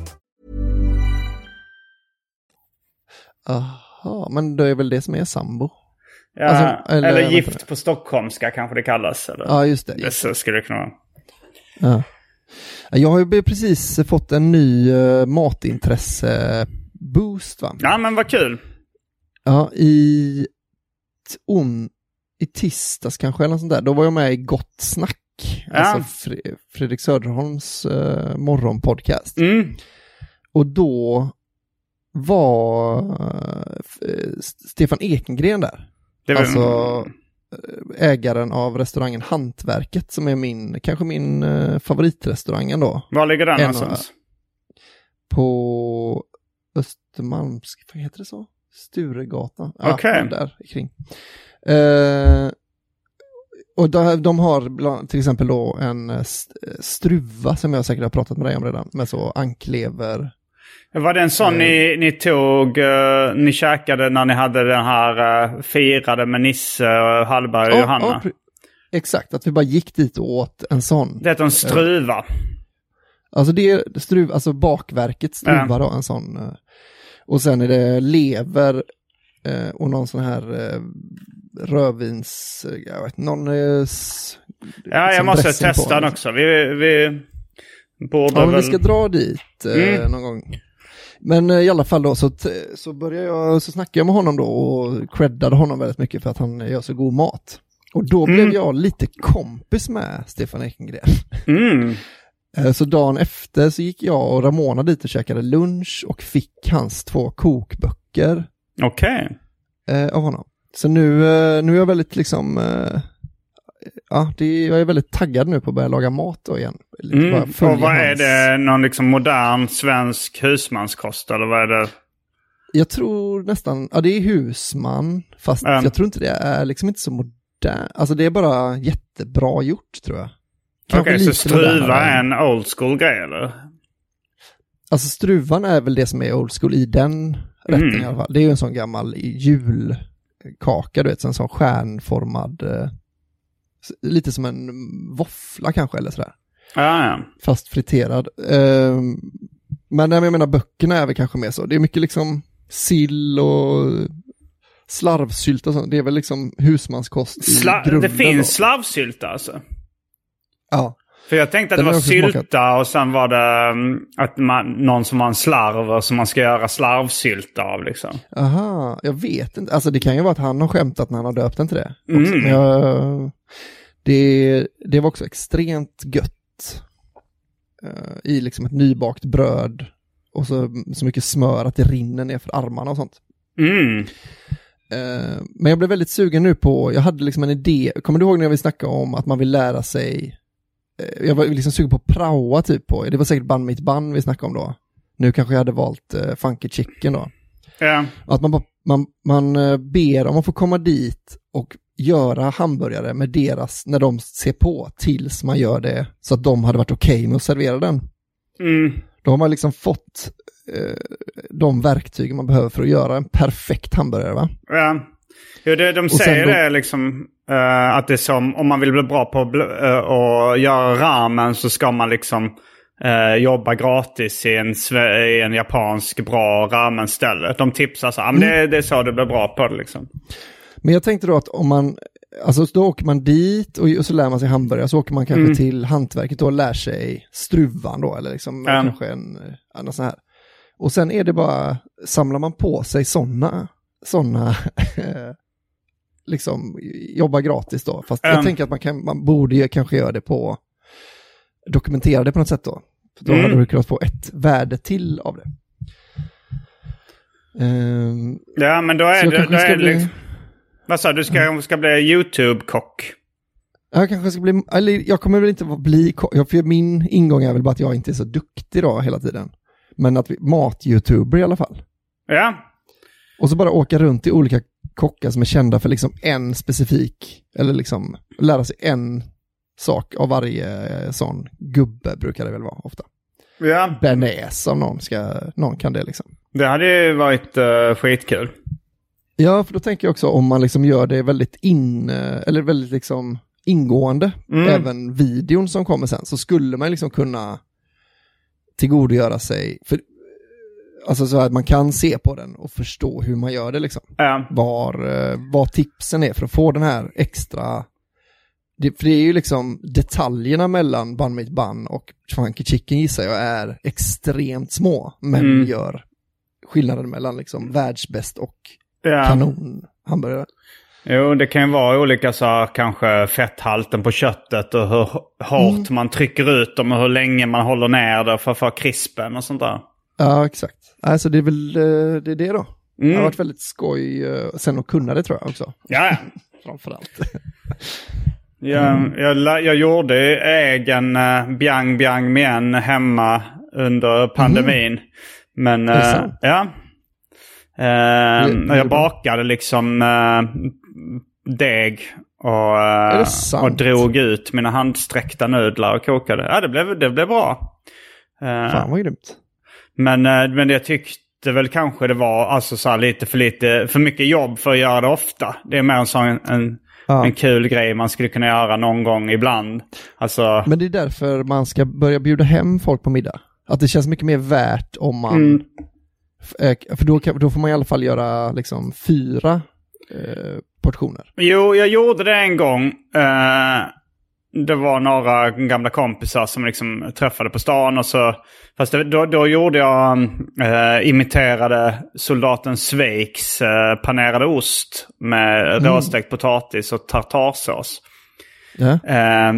Aha, men det är väl det som är sambo? Ja, alltså, eller, eller gift på stockholmska kanske det kallas. Eller? Ja, just det. Det så skulle det kunna vara. Ja. Jag har ju precis fått en ny uh, matintresse-boost, va? Ja, men vad kul. Ja, i, on, i tisdags kanske, eller något sånt där. Då var jag med i Gott Snack. Ja. Alltså Fre- Fredrik Söderholms uh, morgonpodcast. Mm. Och då var uh, Stefan Ekengren där. Det var... Alltså ägaren av restaurangen Hantverket, som är min, kanske min uh, favoritrestaurang ändå. Var ligger den en, någonstans? På Östermalm, vad heter det så? Sturegatan. Okej. Okay. Ja, där kring. Uh, och de, de har bland, till exempel då en struva som jag säkert har pratat med dig om redan, med så anklever. Var det en sån uh, ni, ni tog, uh, ni käkade när ni hade den här uh, firade med Nisse och Hallberg och ja, Johanna? Ja, exakt, att vi bara gick dit och åt en sån. Det är en struva. Uh, alltså det är struv, alltså bakverket struva uh. då, en sån. Uh, och sen är det lever uh, och någon sån här uh, rödvins, uh, jag vet någon uh, s- ja, jag måste testa den också. Vi, vi borde ja, men väl... vi ska dra dit uh, mm. någon gång. Men i alla fall då så, så började jag, så snackade jag med honom då och creddade honom väldigt mycket för att han gör så god mat. Och då mm. blev jag lite kompis med Stefan Ekengren. Mm. Så dagen efter så gick jag och Ramona dit och käkade lunch och fick hans två kokböcker. Okej. Okay. Av honom. Så nu, nu är jag väldigt liksom, ja, det, jag är väldigt taggad nu på att börja laga mat då igen. Mm. Och vad är det? Någon liksom modern svensk husmanskost eller vad är det? Jag tror nästan, ja det är husman, fast mm. jag tror inte det är liksom inte så modern. Alltså det är bara jättebra gjort tror jag. Okej, okay, så struva är en old school grej eller? Alltså struvan är väl det som är old school i den rätten mm. i alla fall. Det är ju en sån gammal julkaka, du vet, en sån stjärnformad, lite som en våffla kanske eller sådär. Ah, ja. Fast friterad. Uh, men jag menar böckerna är väl kanske mer så. Det är mycket liksom sill och slarvsylt och sånt. Det är väl liksom husmanskost i Sla- grunden. Det finns då. Slarvsylt alltså? Ja. För jag tänkte att den det var sylta smakat. Och sen var det um, att man, någon som har en slarv som man ska göra slarvsylta av liksom. Aha, jag vet inte. Alltså det kan ju vara att han har skämtat när han har döpt den till det. Mm. Men jag, det, det var också extremt gött. Uh, I liksom ett nybakt bröd. Och så, så mycket smör att det rinner ner för armarna och sånt. Mm. Uh, men jag blev väldigt sugen nu på, jag hade liksom en idé. Kommer du ihåg när vi snackade om att man vill lära sig, uh, jag var liksom sugen på praoa typ på, det var säkert band mitt band vi snackade om då. Nu kanske jag hade valt uh, Funky Chicken då. Ja. Att man, man, man uh, ber om att få komma dit och göra hamburgare med deras, när de ser på, tills man gör det så att de hade varit okej okay med att servera den. Mm. Då har man liksom fått eh, de verktyg man behöver för att göra en perfekt hamburgare, va? Ja, jo, det, de säger då, det liksom uh, att det är som, om man vill bli bra på att uh, göra ramen så ska man liksom uh, jobba gratis i en, i en japansk bra ramenställe. De tipsar så, mm. men det, det är så det blir bra på det liksom. Men jag tänkte då att om man, alltså då åker man dit och, och så lär man sig hamburgare, så åker man kanske Mm. till hantverket då och lär sig struvan då, eller liksom Mm. kanske en annan sån här. Och sen är det bara, samlar man på sig sådana, sådana liksom jobba gratis då. Fast Mm. jag tänker att man, kan, man borde ju kanske göra det på, dokumentera det på något sätt då. För då Mm. hade du kunnat få ett värde till av det. Um, Ja, men då är så jag det... kanske Då ska är det bli- liksom, vad sa du? Ska, ska bli YouTube-kock? Jag kanske ska bli, eller jag kommer väl inte att bli, för min ingång är väl bara att jag inte är så duktig då hela tiden. Men att vi, mat-youtuber i alla fall. Ja. Och så bara åka runt i olika kockar som är kända för liksom en specifik, eller liksom lära sig en sak av varje sån gubbe brukar det väl vara ofta. Ja. Bearnaise om någon, ska, någon kan det liksom. Det hade ju varit uh, skitkul. Ja, för då tänker jag också om man liksom gör det väldigt in, eller väldigt liksom ingående, Mm. även videon som kommer sen, så skulle man liksom kunna tillgodogöra sig, för, alltså så att man kan se på den och förstå hur man gör det liksom. Ja. Var, eh, vad tipsen är för att få den här extra, det, för det är ju liksom detaljerna mellan Bun Meat Bun och Funky Chicken gissar jag är extremt små, men Mm. gör skillnaden mellan liksom världsbäst och Ja. kanon hamburgare. Jo, det kan ju vara olika så kanske fetthalten på köttet och hur hårt Mm. man trycker ut dem och hur länge man håller ner det för att få krispen och sånt där. Ja, exakt. Alltså det är väl eh, det, är det då. Det Mm. har varit väldigt skoj eh, sen att kunna det tror jag också. Ja, ja. Framförallt. Jag, jag, la- jag gjorde egen uh, bjang bjang med hemma under pandemin. Men Är det uh, sant? ja. Uh, det jag bra? bakade liksom uh, deg och, Är det uh, sant? och drog ut mina handsträckta nudlar och kokade. Ja, det blev, det blev bra. Uh, Fan vad grymt. Men, uh, men jag tyckte väl kanske det var alltså så här lite för lite för mycket jobb för att göra det ofta. Det är mer en sån en, Ja. en kul grej man skulle kunna göra någon gång ibland. Alltså, Men det är därför man ska börja bjuda hem folk på middag. Att det känns mycket mer värt om man... Mm. F- eh, För då, kan, då får man i alla fall göra liksom fyra eh, portioner. Jo, jag gjorde det en gång. Eh, det var några gamla kompisar som liksom träffade på stan. Och så, fast det, då, då gjorde jag, eh, imiterade soldaten Sveiks eh, panerade ost med Mm. råstekt potatis och tartarsås. Ja. Eh,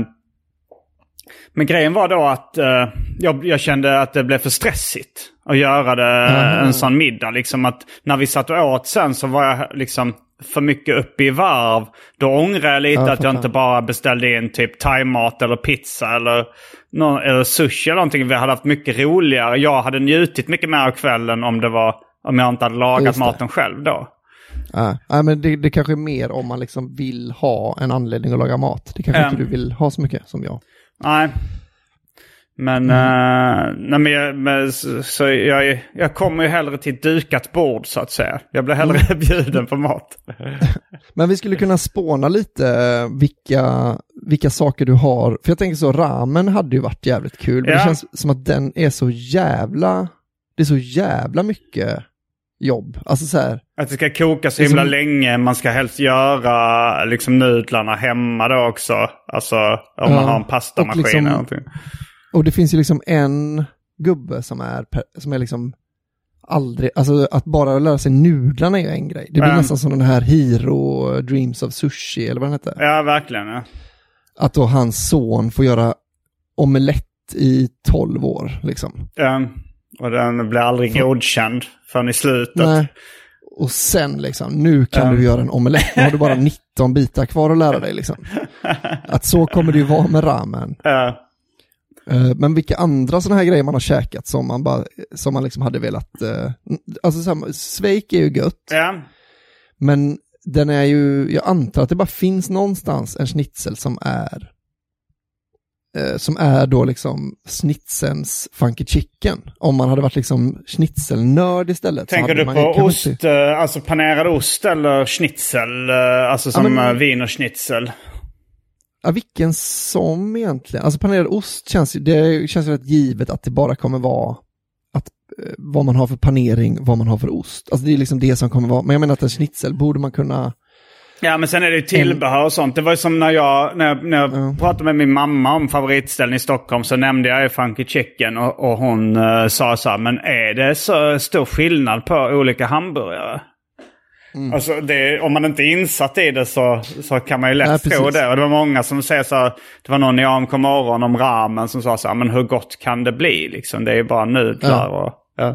men grejen var då att eh, jag, jag kände att det blev för stressigt att göra det, Mm. en sån middag. Liksom att när vi satt och åt sen så var jag liksom för mycket uppe i varv. Då ångrar jag lite Ja, jag att jag fattar. inte bara beställde in typ thaimat eller pizza eller, nå- eller sushi eller någonting. Vi hade haft mycket roligare. Jag hade njutit mycket mer av kvällen om det var om jag inte hade lagat Just det. maten själv då. Ja. Ja, men det, det kanske är mer om man liksom vill ha en anledning att laga mat. Det kanske Mm. inte du vill ha så mycket som jag. Nej. Men, mm. nej, men, jag, men så, så jag, jag kommer ju hellre till ett dukat bord så att säga. Jag blir hellre Mm. bjuden på mat. Men vi skulle kunna spåna lite eh, vilka, vilka saker du har. För jag tänker så, ramen hade ju varit jävligt kul. Men Ja. det känns som att den är så jävla, det är så jävla mycket jobb. Alltså så här, Att det ska koka så Det är himla som- länge. Man ska helst göra liksom nudlarna hemma då också. Alltså om man Ja, har en pastamaskin och liksom- eller någonting. och det finns ju liksom en gubbe som är, per, som är liksom aldrig, alltså att bara lära sig nudlarna är ju en grej. Det blir Ja. nästan som den här Hero Dreams of Sushi eller vad den heter. Ja, verkligen. Ja. Att då hans son får göra omelett i tolv år liksom. Ja. Och den blir aldrig godkänd förrän i slutet. Nej. Och sen liksom, nu kan Ja. du göra en omelett. Nu har du bara nitton bitar kvar att lära dig liksom. Att så kommer det ju vara med ramen. Ja. Uh, men vilka andra sådana här grejer man har käkat som man bara, som man liksom hade velat, uh, alltså så här, Sveik är ju gött. Ja. Men den är ju, jag antar att det bara finns någonstans en schnitzel som är uh, som är då liksom schnitzens funky chicken. Om man hade varit liksom schnitzelnörd istället. så Tänker hade du man på kanske ost, inte- eh, alltså panerad ost eller schnitzel? eh, Alltså som men- ja, wienerschnitzel. Ja, vilken som egentligen. Alltså panerad ost känns ju, det känns ju rätt givet att det bara kommer vara att eh, vad man har för panering, vad man har för ost. Alltså det är liksom det som kommer vara. Men jag menar att en schnitzel borde man kunna Ja, men sen är det ju tillbehör och sånt. Det var ju som när jag, när jag, när jag Ja. pratade med min mamma om favoritställen i Stockholm, så nämnde jag ju Funky Chicken och, och hon uh, sa så här, men är det så stor skillnad på olika hamburgare? Mm. Alltså det, om man inte är insatt i det så, så kan man ju lätt Nej, tro precis. det. Och det var många som säger så här, det var någon i A M K morgon om ramen som sa så här, men hur gott kan det bli liksom? Det är ju bara nudlar Ja. och... Ja.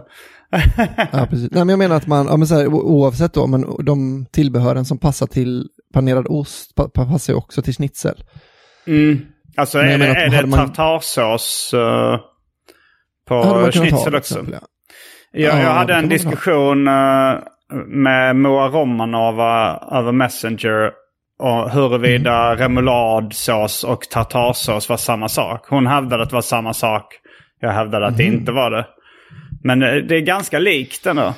Ja, precis. Nej, men jag menar att man, ja, men så här, o- oavsett då, men de tillbehören som passar till panerad ost pa- pa- passar ju också till schnitzel. Mm. Alltså Men jag är, menar det, att är hade det man- tartarsås uh, på Hade man kunnat ha schnitzel det, också? exempel, ja. Jag, Ja, jag hade det en kan man ha. diskussion uh, med Moa Romanova över Messenger och huruvida Mm. remouladsås och tartarsås var samma sak. Hon hävdade att det var samma sak. Jag hävdade att Mm. det inte var det. Men uh, det är ganska likt ändå.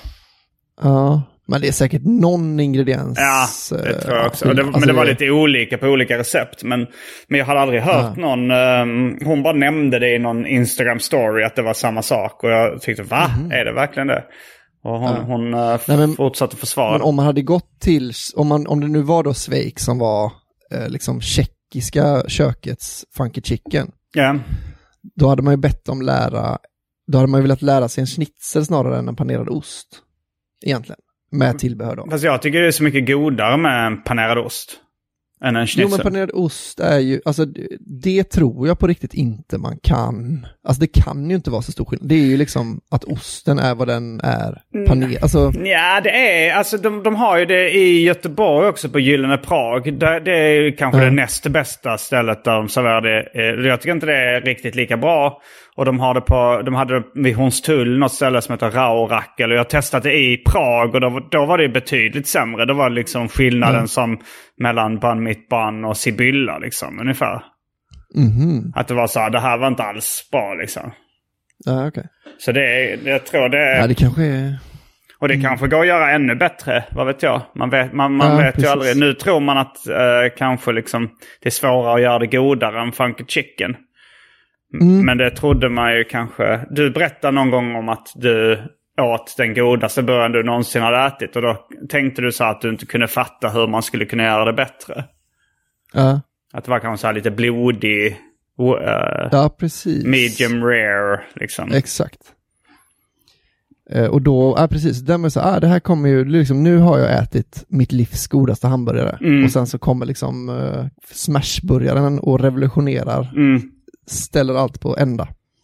Ja, men det är säkert någon ingrediens. Ja, det eh, tror jag också. Och det, men alltså det var lite olika på olika recept. Men, men jag hade aldrig hört Ja. någon... Um, hon bara nämnde det i någon Instagram-story att det var samma sak. Och jag tyckte, va? Är det verkligen det? Och hon, Ja. hon uh, f- Nej, men- fortsatte försvara. Men om man hade gått till, om, man, om det nu var då Schweik som var eh, liksom tjeckiska kökets Funky Chicken, Ja. då hade man ju bett om lära, då hade man ju velat lära sig en schnitzel snarare än en panerad ost. Egentligen. Med tillbehör då. Fast jag tycker det är så mycket godare med en panerad ost än en Jo, schnitzel. men panerad ost är ju, alltså det, det tror jag på riktigt inte man kan. Alltså det kan ju inte vara så stor skillnad. Det är ju liksom att osten är vad den är. Paner, alltså, Ja, det är, alltså de, de har ju det i Göteborg också på Gyllene Prag. Det, det är ju kanske Ja. det näst bästa stället där de serverar det. Eh, Jag tycker inte det är riktigt lika bra. Och de, har det på, de hade det vid Hornstull, något ställe som heter Raurakkel. Och jag har testat det i Prag och då, då var det betydligt sämre. Då var det liksom skillnaden Mm. som mellan Ban Mitt Ban och Sibylla liksom, ungefär. mhm. Att det var så här, det här var inte alls bra liksom. Ja, okej. Så det är, jag tror det är... Ja, det kanske är... Och det kanske går att göra ännu bättre, vad vet jag. Man vet, man, man Ja, vet ju precis. aldrig. Nu tror man att eh, kanske liksom det är svårare att göra det godare än Funky Chicken. Mm. Men det trodde man ju kanske. Du berättade någon gång om att du åt den godaste burgaren du någonsin hade ätit. Och då tänkte du så att du inte kunde fatta hur man skulle kunna göra det bättre. Ja, Att det var kanske så här lite blodig, uh, ja precis. medium rare liksom. Exakt. Eh, och då, ja precis, där med så, ah, det här kommer ju, liksom, nu har jag ätit mitt livs godaste hamburgare. Mm. Och sen så kommer liksom uh, smashburgaren och revolutionerar, Mm. ställer allt på ända.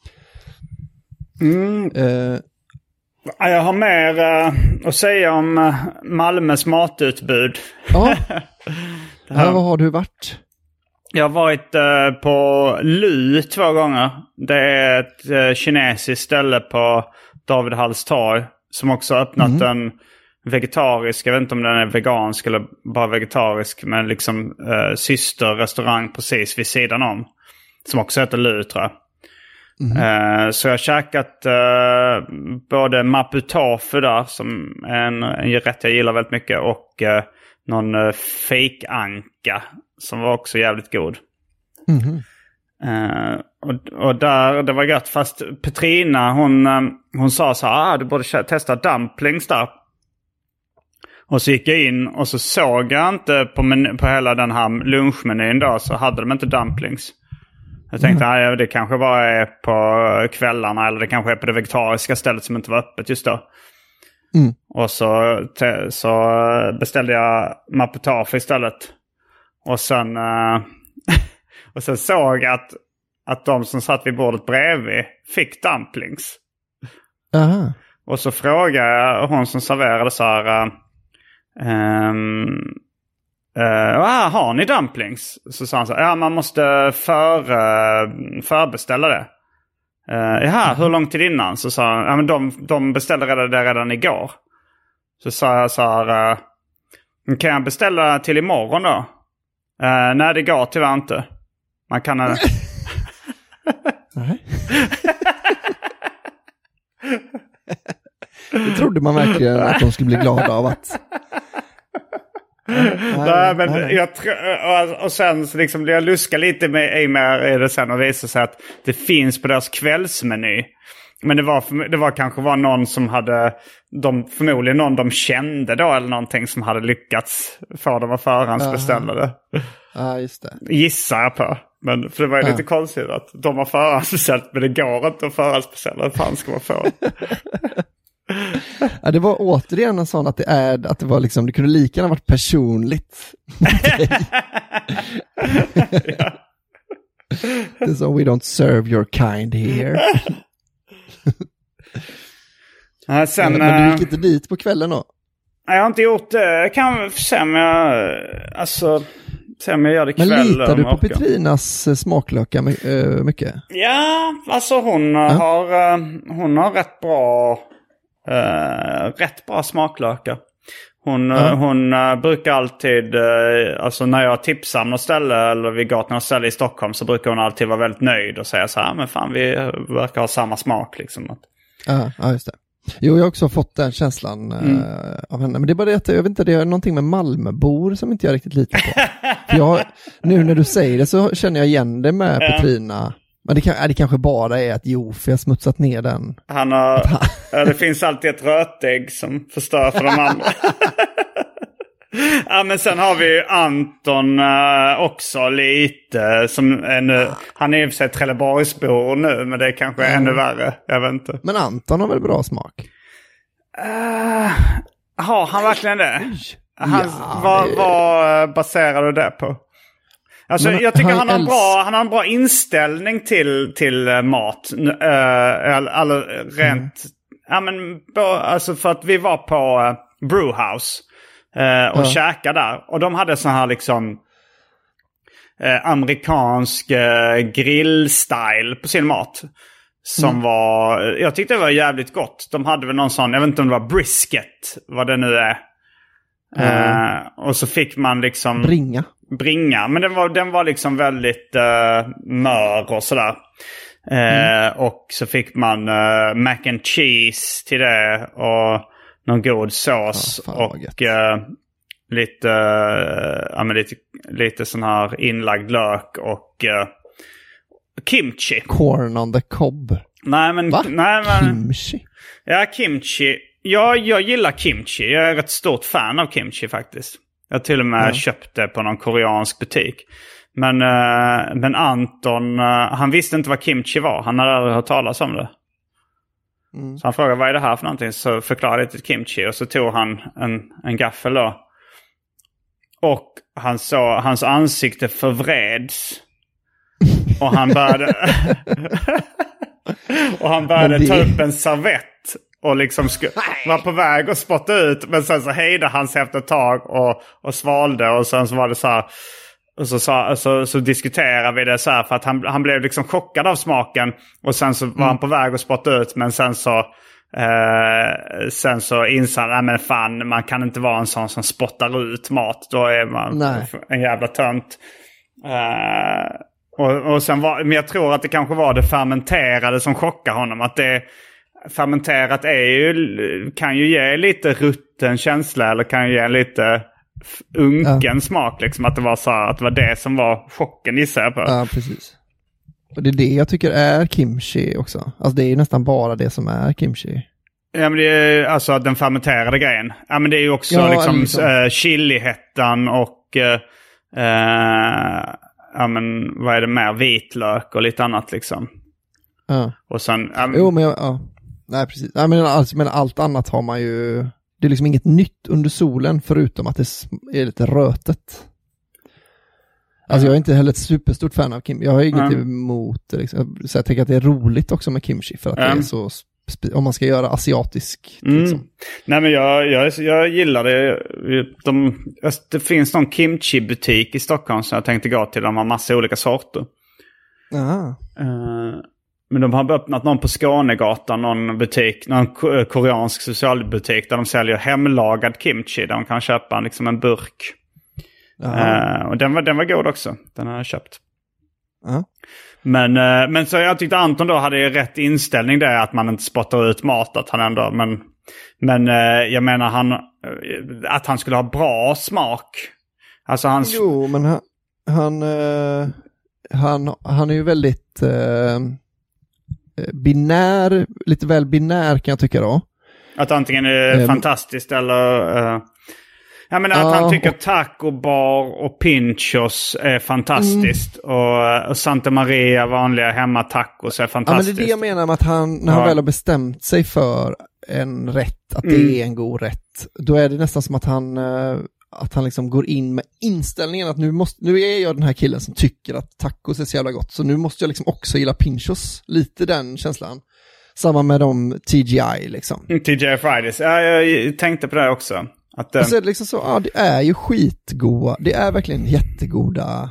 Mm. Eh, Ja, jag har mer uh, att säga om uh, Malmös matutbud. ja, Det här- ja, vad har du varit? Jag har varit uh, på Lu två gånger. Det är ett uh, kinesiskt ställe på David Halls torg som också har öppnat en vegetarisk, jag vet inte om den är vegansk eller bara vegetarisk, men liksom uh, systerrestaurang precis vid sidan om. Som också heter Lu, tror jag. Eh, så jag har käkat uh, både mapu tofu där, som är en, en rätt jag gillar väldigt mycket, och uh, någon uh, fake-anka som var också jävligt god. Mhm. Eh, och, och där, det var gött, fast Petrina hon, um, hon sa så här, ah, du borde kä- testa dumplings där. Och så gick jag in och så såg jag inte på, men- på hela den här lunchmenyn då, så hade de inte dumplings. Jag tänkte att mm. det kanske bara är på kvällarna, eller det kanske är på det vegetariska stället som inte var öppet just då. Mm. Och så, te, så beställde jag mapu tofu istället. Och sen, uh, och sen såg jag att, att de som satt vid bordet bredvid fick dumplings. Aha. Och så frågade jag hon som serverade så här... Uh, um, Uh, ah, har ni dumplings? Så sa han så här, ja, man måste för, uh, förbestella det. Uh, jaha, hur lång tid innan? Så sa han, ja, men de, de beställde redan det redan igår. Så sa jag så här, uh, kan jag beställa till imorgon då? Uh, nej, det går tyvärr inte. Man kan... Uh... Nej. Det trodde man verkligen att de skulle bli glada av att... Nej, Nej, men nej. jag tror, och, och sen så liksom jag luskar lite med, i med i det sen och visar sig att det finns på deras kvällsmeny. Men det var, det var kanske var någon som hade, de, förmodligen någon de kände då eller någonting som hade lyckats få dem att förhandsbeställa det. Ja, just det. Gissar jag på. Men för det var ju ja. lite konstigt att de har förhandsbeställt, men det går inte att förhandsbeställa. Hur fan ska man få? Ja, det var återigen en sån att det är att det var liksom, det kunde lika gärna varit personligt. Ja. Det är så, we don't serve your kind here. Ja, sen, men, men du gick inte dit på kvällen då? Jag har inte gjort det. Jag kan se om jag, alltså, se om jag gör det ikväll. Men litar du på Petrinas smaklökar mycket? Ja, alltså hon ja. har hon har rätt bra uh, rätt bra smaklökar. Hon, ja. hon uh, brukar alltid, uh, alltså när jag tipsar om något ställe eller vi går till något ställe i Stockholm så brukar hon alltid vara väldigt nöjd och säga så här, men fan vi verkar ha samma smak liksom. Ja, ja just det. Jo, jag har också fått den känslan mm. uh, av henne. Men det är bara det att jag vet inte, det är någonting med Malmöbor som inte jag riktigt litar på. För jag, nu när du säger det så känner jag igen det med ja. Petrina. Men det, kan, det kanske bara är att Jof har smutsat ner den. Han har, ja, det finns alltid ett rötägg som förstör för de andra. Ja, men sen har vi Anton uh, också lite som är nu, han är i och för sig Trelleborgsbor nu, men det är kanske mm. ännu värre, jag vet inte. Men Anton har väl bra smak? Uh, har han verkligen det? Han, ja, vad, det... vad baserar du det på? Alltså, men jag tycker han, han, har en bra, han har en bra inställning till, till uh, mat. Uh, alla rent, mm. ja men, alltså för att vi var på uh, Brewhouse. Uh, och ja. käkade där. Och de hade sån här liksom uh, amerikansk uh, grillstyle på sin mat. Som mm. var, jag tyckte det var jävligt gott. De hade väl någon sån, jag vet inte om det var brisket, vad det nu är. Mm. Uh, och så fick man liksom Bringa. Bringa, men den var, den var liksom väldigt uh, mör och sådär. Uh, mm. Och så fick man uh, mac and cheese till det och någon god sås ja, och uh, lite, uh, ja, men lite, lite sån här inlagd lök och uh, kimchi. Corn on the cob. Nej, men... Va? Nej, men kimchi? Ja, kimchi. Ja, jag gillar kimchi. Jag är ett stort fan av kimchi faktiskt. Jag till och med ja. köpte på någon koreansk butik. Men, uh, men Anton, uh, han visste inte vad kimchi var. Han hade aldrig hört talas om det. Mm. Så han frågade, vad är det här för någonting? Så förklarade jag till kimchi. Och så tog han en, en gaffel då. Och han så, hans ansikte förvreds. Och han började... och han började det... ta upp en servett. Och liksom sku- var på väg att spotta ut. Men sen så hejdade han sig efter ett tag och, och svalde. Och sen så var det så här... Och så, så, så, så diskuterade vi det så här för att han, han blev liksom chockad av smaken. Och sen så var mm. han på väg att spotta ut. Men sen så, eh, sen så insåg han, nej men fan, man kan inte vara en sån som spottar ut mat. Då är man nej. en jävla tönt. Eh, och, och sen var, men jag tror att det kanske var det fermenterade som chockade honom. Att det fermenterat är ju, kan ju ge lite rutten känsla eller kan ju ge lite... unken ja. smak liksom, att det var så att det var det som var chocken gissar jag på. Ja, precis. Och det är det jag tycker är kimchi också. Alltså det är ju nästan bara det som är kimchi. Ja, men det är alltså den fermenterade grejen. Ja, men det är ju också ja, liksom, liksom. Uh, chilihettan och uh, uh, ja, men vad är det mer? Vitlök och lite annat liksom. Ja. Och sen... Um... Jo, men jag, ja. Nej, precis. Nej, men, alltså, men allt annat har man ju... Det är liksom inget nytt under solen förutom att det är lite rötet. Alltså jag är inte heller ett superstort fan av kimchi. Jag har inget mm. emot det. Liksom. Så jag tänker att det är roligt också med kimchi för att mm. det är så, om man ska göra asiatisk. Mm. Liksom. Nej men jag, jag, jag gillar det. De, det finns någon kimchi-butik i Stockholm som jag tänkte gå till. De har massa olika sorter. Aha. Uh, Men de har öppnat någon på Skånegatan, någon butik, någon koreansk socialbutik där de säljer hemlagad kimchi. Där de kan köpa liksom en burk. Uh, och den var, den var god också. Den har jag köpt. Uh-huh. Men, uh, men så jag tyckte Anton då hade rätt inställning där att man inte spottar ut mat. Att han ändå, men men uh, jag menar han, uh, att han skulle ha bra smak. Alltså hans... Jo, men han, han, uh, han, han är ju väldigt... Uh... eh, binär, lite väl binär kan jag tycka då. Att antingen är det um, fantastiskt eller... Uh, jag menar att uh, han tycker och, Taco Bar och Pinchos är fantastiskt. Mm. Och, och Santa Maria, vanliga hemmatacos, är fantastiskt. Ja, men det är det jag menar med att han, när han ja. väl har bestämt sig för en rätt, att det mm. är en god rätt, då är det nästan som att han... Uh, att han liksom går in med inställningen att nu, måste, nu är jag den här killen som tycker att tacos är så jävla gott. Så nu måste jag liksom också gilla Pinchos. Lite den känslan. Samma med de T G I liksom. T G I Fridays. Ja, jag tänkte på det också. Att, och så är det liksom så, ja, det är ju skitgoda. Det är verkligen jättegoda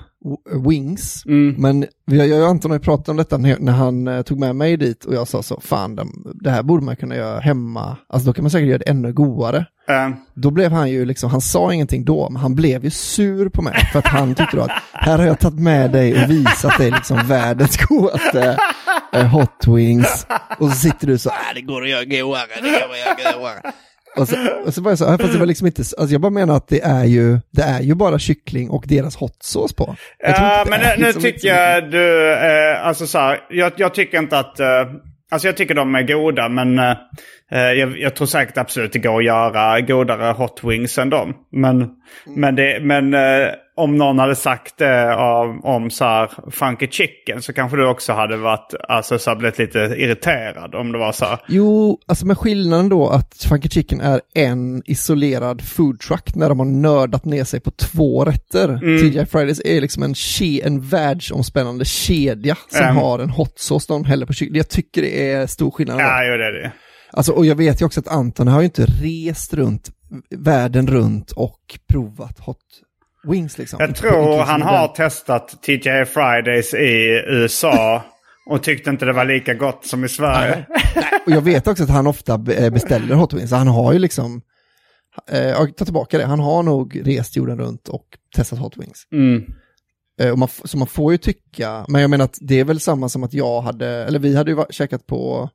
wings. Mm. Men jag, jag och Anton har ju pratat om detta när, när han uh, tog med mig dit. Och jag sa så, fan, de, det här borde man kunna göra hemma. Alltså då kan man säkert göra det ännu godare. Uh. Då blev han ju liksom, han sa ingenting då, men han blev ju sur på mig. För att han tyckte då att, här har jag tagit med dig och visat dig liksom världens godaste uh, hot wings. Och så sitter du så, äh, det går att göra godare, det går att göra godare. Och så, och så var jag så, fast det var liksom inte, alltså jag bara menar att det är ju, det är ju bara kyckling och deras hot sauce på. Ja, men nu, liksom nu tycker jag du, eh, alltså så här, jag, jag tycker inte att, eh, alltså jag tycker de är goda, men eh, jag, jag tror säkert absolut det går att göra godare hot wings än dem. Men, mm. men, det, men eh, om någon hade sagt det om, om så här funky chicken, så kanske du också hade varit, alltså så här, blivit lite irriterad om det var så här. Jo, alltså med skillnaden då att funky chicken är en isolerad food truck när de har nördat ner sig på två rätter. Mm. T G I Fridays är liksom en, ke- en världsomspännande kedja som mm. har en hot sauce de häller på kyckling. Jag tycker det är stor skillnad. Ja, jo, det är det. Alltså, och jag vet ju också att Anton har ju inte rest runt världen runt och provat hot wings liksom. Jag tror han har testat T G I Fridays i U S A och tyckte inte det var lika gott som i Sverige. Nej. Nej. Och jag vet också att han ofta beställer hot wings. Så han har ju liksom, eh, jag tar tillbaka det, han har nog rest jorden runt och testat hot wings. Mm. Eh, och man, så man får ju tycka, men jag menar att det är väl samma som att jag hade, eller vi hade ju käkat på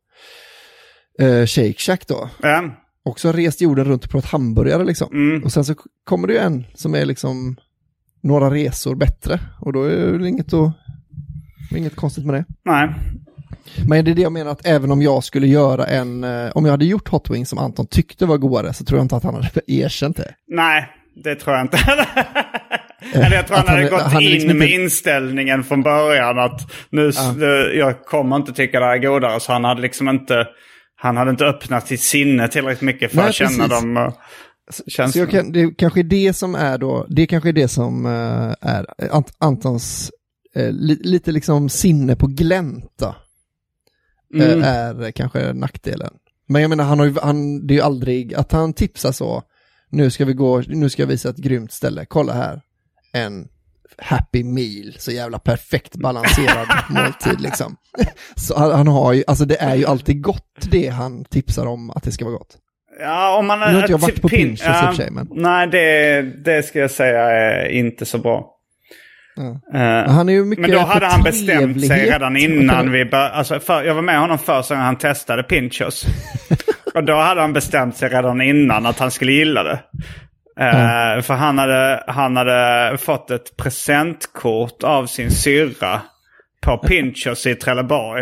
Uh, Shake Shack då. Mm. Också rest jorden runt och provat hamburgare liksom. Mm. Och sen så kommer det ju en som är liksom några resor bättre. Och då är det inget, att, inget konstigt med det. Nej. Men det är det jag menar, att även om jag skulle göra en, uh, om jag hade gjort hot wings som Anton tyckte var godare, så tror jag inte att han hade erkänt det. Nej, det tror jag inte. Eller jag tror han hade gått han in liksom med inte... inställningen från början att nu, ja. jag kommer inte tycka det här är godare, så han hade liksom inte han hade inte öppnat sitt sinne tillräckligt mycket för Nej, att känna precis. dem uh, känslorna. Så jag kan, det kanske är det som är då, det kanske är det som uh, är Ant- Antons uh, li, lite liksom sinne på glänta uh, mm. är kanske nackdelen. Men jag menar, han har ju, han, det är ju aldrig att han tipsar så, nu ska vi gå, nu ska jag visa ett grymt ställe, kolla här, en Happy Meal, så jävla perfekt balanserad måltid liksom. Så han, han har ju, alltså det är ju alltid gott det han tipsar om att det ska vara gott. Ja, om man nu har inte jag varit på Pinchos ja, i och för sig, men... Nej, det, det ska jag säga är inte så bra. Ja. Uh, han är ju mycket, men då hade han bestämt sig redan innan vi bör, alltså för, jag var med honom först när han testade Pinchos. Och då hade han bestämt sig redan innan att han skulle gilla det. Mm. Uh, för han hade, han hade fått ett presentkort av sin syrra på Pinchos i Trelleborg.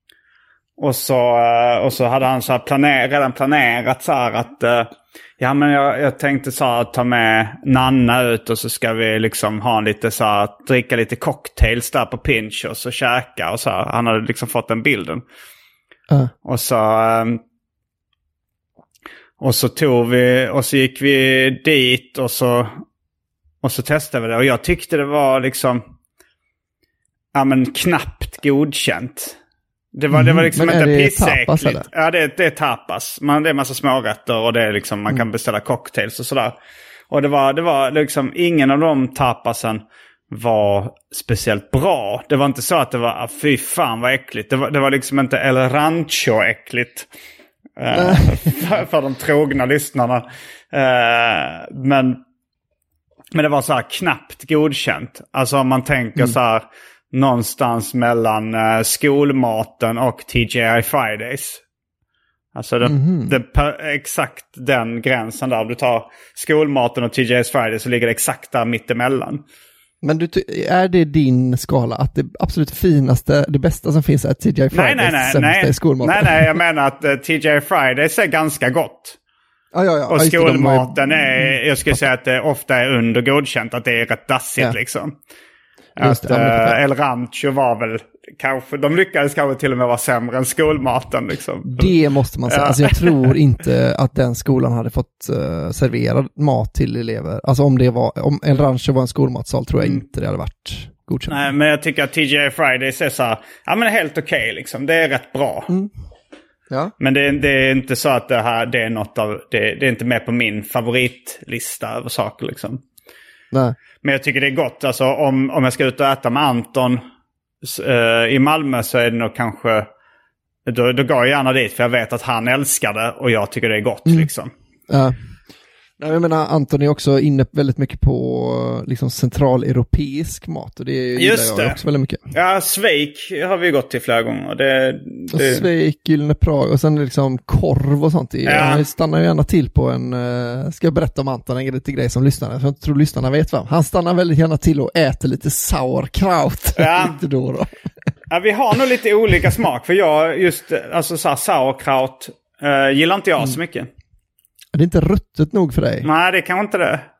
Och så, uh, och så hade han så här planer, redan planerat så här att uh, ja, men jag, jag tänkte så här, ta med Nanna ut och så ska vi liksom ha en lite så här, dricka lite cocktails där på Pinchos och käka och så här. Han hade liksom fått den bilden. Mm. Och så um, Och så tog vi, och så gick vi dit och så, och så testade vi det. Och jag tyckte det var liksom, ja men knappt godkänt. Det var, mm, det var liksom inte pissäckligt. Ja, det, det är tapas. Man, det är en massa smårätter och det är liksom, man mm. kan beställa cocktails och sådär. Och det var, det var liksom, ingen av de tapasen var speciellt bra. Det var inte så att det var, fy fan vad äckligt. Det var, det var liksom inte El Rancho äckligt. Uh, för, för de trogna lyssnarna. Uh, men, men det var så här knappt godkänt. Alltså om man tänker mm. så här någonstans mellan uh, skolmaten och T G I Fridays. Alltså det, mm. det, per, exakt den gränsen där. Om du tar skolmaten och T G I Fridays så ligger det exakt där mittemellan. Men du, är det din skala att det absolut finaste, det bästa som finns är T G I Fridays nej, nej, nej, sämsta nej. i skolmaten? Nej, nej, jag menar att uh, T G I Fridays är ganska gott. Ja, ja, ja. Och ja, skolmaten är... är, jag skulle säga att det ofta är under godkänt, att det är rätt dassigt ja. liksom. Just att det, uh, El Rancho var väl kanske, de lyckades kanske till och med vara sämre än skolmaten liksom. Det måste man säga. Alltså jag tror inte att den skolan hade fått uh, servera mat till elever. Alltså om det var, om El Rancho var en skolmatsal tror jag mm. inte det hade varit godkänt. Nej, men jag tycker att T G I Fridays är så här, ja men helt okej okay, liksom. Det är rätt bra. Mm. Ja. Men det är, det är inte så att det här, det är något av, det, det är inte med på min favoritlista över saker liksom. Nej. Men jag tycker det är gott. Alltså om, om jag ska ut och äta med Anton uh, i Malmö så är det nog kanske, då, då går jag gärna dit för jag vet att han älskar det och jag tycker det är gott mm. liksom. Ja. Nej, jag menar Anton är också inne väldigt mycket på liksom centraleuropeisk mat och det gillar jag det. också väldigt mycket. Ja, Sveik har vi gått till flera gånger. Det, det... Sveik, Gyllene Prag och sen liksom korv och sånt. Ja. Han stannar ju gärna till på en, uh, ska jag berätta om Anton, en lite grej som lyssnarna, jag tror lyssnarna vet vad. Han stannar väldigt gärna till och äter lite sauerkraut. Ja. lite då då. Ja, vi har nog lite olika smak för jag just, alltså så här, sauerkraut uh, gillar inte jag mm. så mycket. Det är inte ruttet nog för dig. Nej, det kan inte det.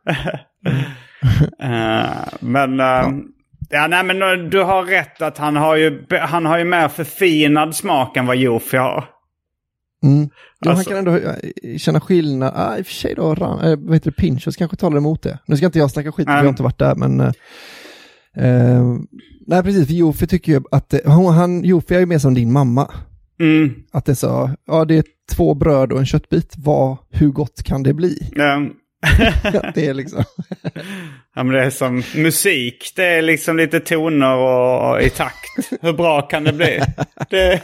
uh, men uh, ja. ja, nej, men du har rätt att han har ju han har ju mer förfinad smak än vad Jofi har. Mm. Jo, alltså. Han kan ändå känna skillnad. Ah, i och för sig då, ran, äh, vad heter det, Pinchos kanske talar emot det. Nu ska inte jag snacka skit, för mm. jag har inte varit där, men uh, uh, nej, precis, för Jofi tycker ju att uh, han, Jofi är ju mer som din mamma. Mm. Att det är så, ja det är två bröd och en köttbit, vad, hur gott kan det bli? Mm. det är liksom... ja, men det är som musik, det är liksom lite toner och, och i takt. Hur bra kan det bli? det...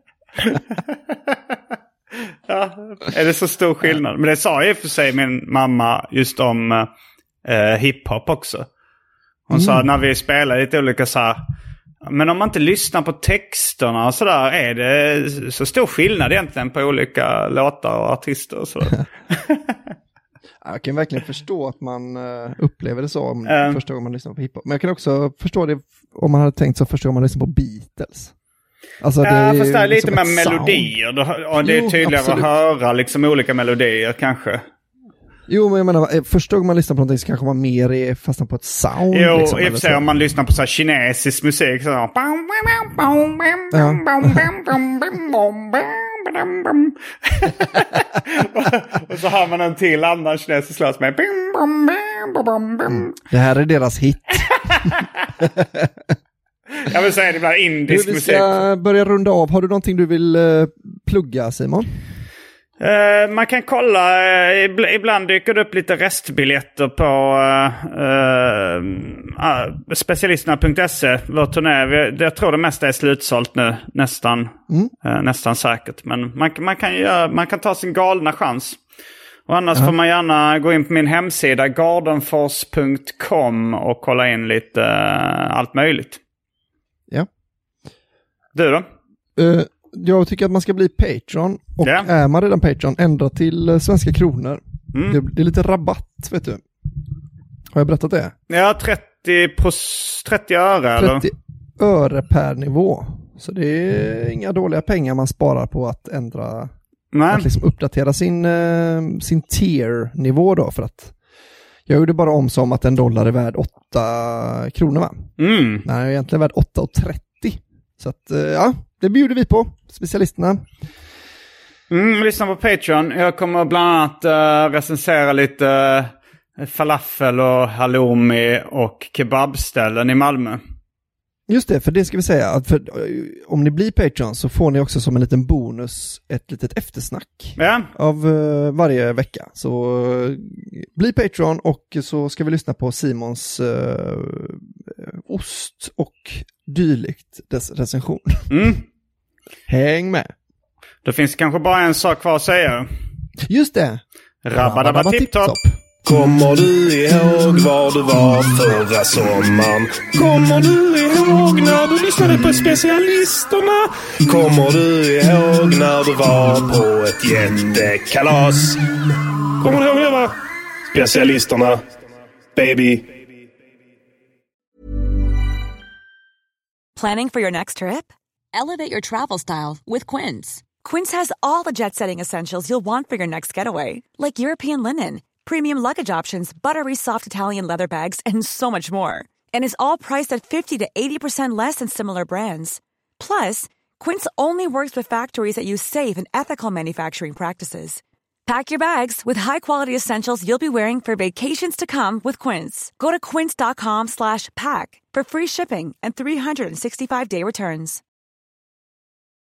ja, är det så stor skillnad? Men det sa ju för sig min mamma just om uh, hiphop också. Hon mm. sa när vi spelar lite olika så här, men om man inte lyssnar på texterna och sådär, är det så stor skillnad egentligen på olika låtar och artister och sådär. Jag kan verkligen förstå att man upplever det så om um, första gången man lyssnar på hiphop. Men jag kan också förstå det om man hade tänkt så första gången man lyssnar på Beatles. Alltså ja, det fast det är lite liksom med melodier. Och det är tydligare jo, att höra liksom olika melodier kanske. Jo, men jag menar, första gången man lyssnar på någonting så kanske man mer är fastnar på ett sound. Jo, liksom, i och för sig om man lyssnar på så här kinesisk musik så ja. Och så har man en till annan kinesisk låt med mm. Det här är deras hit. Jag vill säga det blir indisk musik. Vi ska musik. börja runda av. Har du någonting du vill uh, plugga, Simon? Uh, man kan kolla, uh, ibland dyker det upp lite restbiljetter på uh, uh, specialisterna punkt se. Vår turné, jag tror det mesta är slutsålt nu, nästan, mm. uh, nästan säkert. Men man, man, kan göra, man kan ta sin galna chans. Och annars uh-huh. får man gärna gå in på min hemsida gardenfors punkt com och kolla in lite uh, allt möjligt. Ja. Du då? Uh. Jag tycker att man ska bli Patreon. Och yeah. är man redan Patreon, ändra till svenska kronor. Mm. Det, det är lite rabatt, vet du. Har jag berättat det? Ja, trettio, pros, trettio öre. trettio eller? Öre per nivå. Så det är inga dåliga pengar man sparar på att ändra. Nej. Att liksom uppdatera sin, uh, sin tier-nivå då. För att jag gjorde bara om som att en dollar är värd åtta kronor, va? Mm. Nej, är egentligen värd åtta trettio. Så att, uh, ja. Det bjuder vi på, specialisterna. Mm, lyssna på Patreon. Jag kommer bland annat uh, recensera lite uh, falafel och halloumi och kebabställen i Malmö. Just det, för det ska vi säga. Att för, om ni blir Patreon så får ni också som en liten bonus ett litet eftersnack ja. av uh, varje vecka. Så uh, bli Patreon och så ska vi lyssna på Simons uh, ost och dylikt dess recension. Mm. Häng med. Det finns kanske bara en sak kvar att säga. Just det. Rabba tipptopp. Kommer du ihåg var du var förra sommaren? Kommer du ihåg när du lyssnade på specialisterna? Kommer du ihåg när du var på ett jättekalas? Kommer du ihåg det, va? Specialisterna, baby. Planning for your next trip? Elevate your travel style with Quince. Quince has all the jet-setting essentials you'll want for your next getaway, like European linen, premium luggage options, buttery soft Italian leather bags, and so much more. And is all priced at fifty to eighty percent less than similar brands. Plus, Quince only works with factories that use safe and ethical manufacturing practices. Pack your bags with high-quality essentials you'll be wearing for vacations to come with Quince. Go to quince.com slash pack for free shipping and three sixty-five day returns.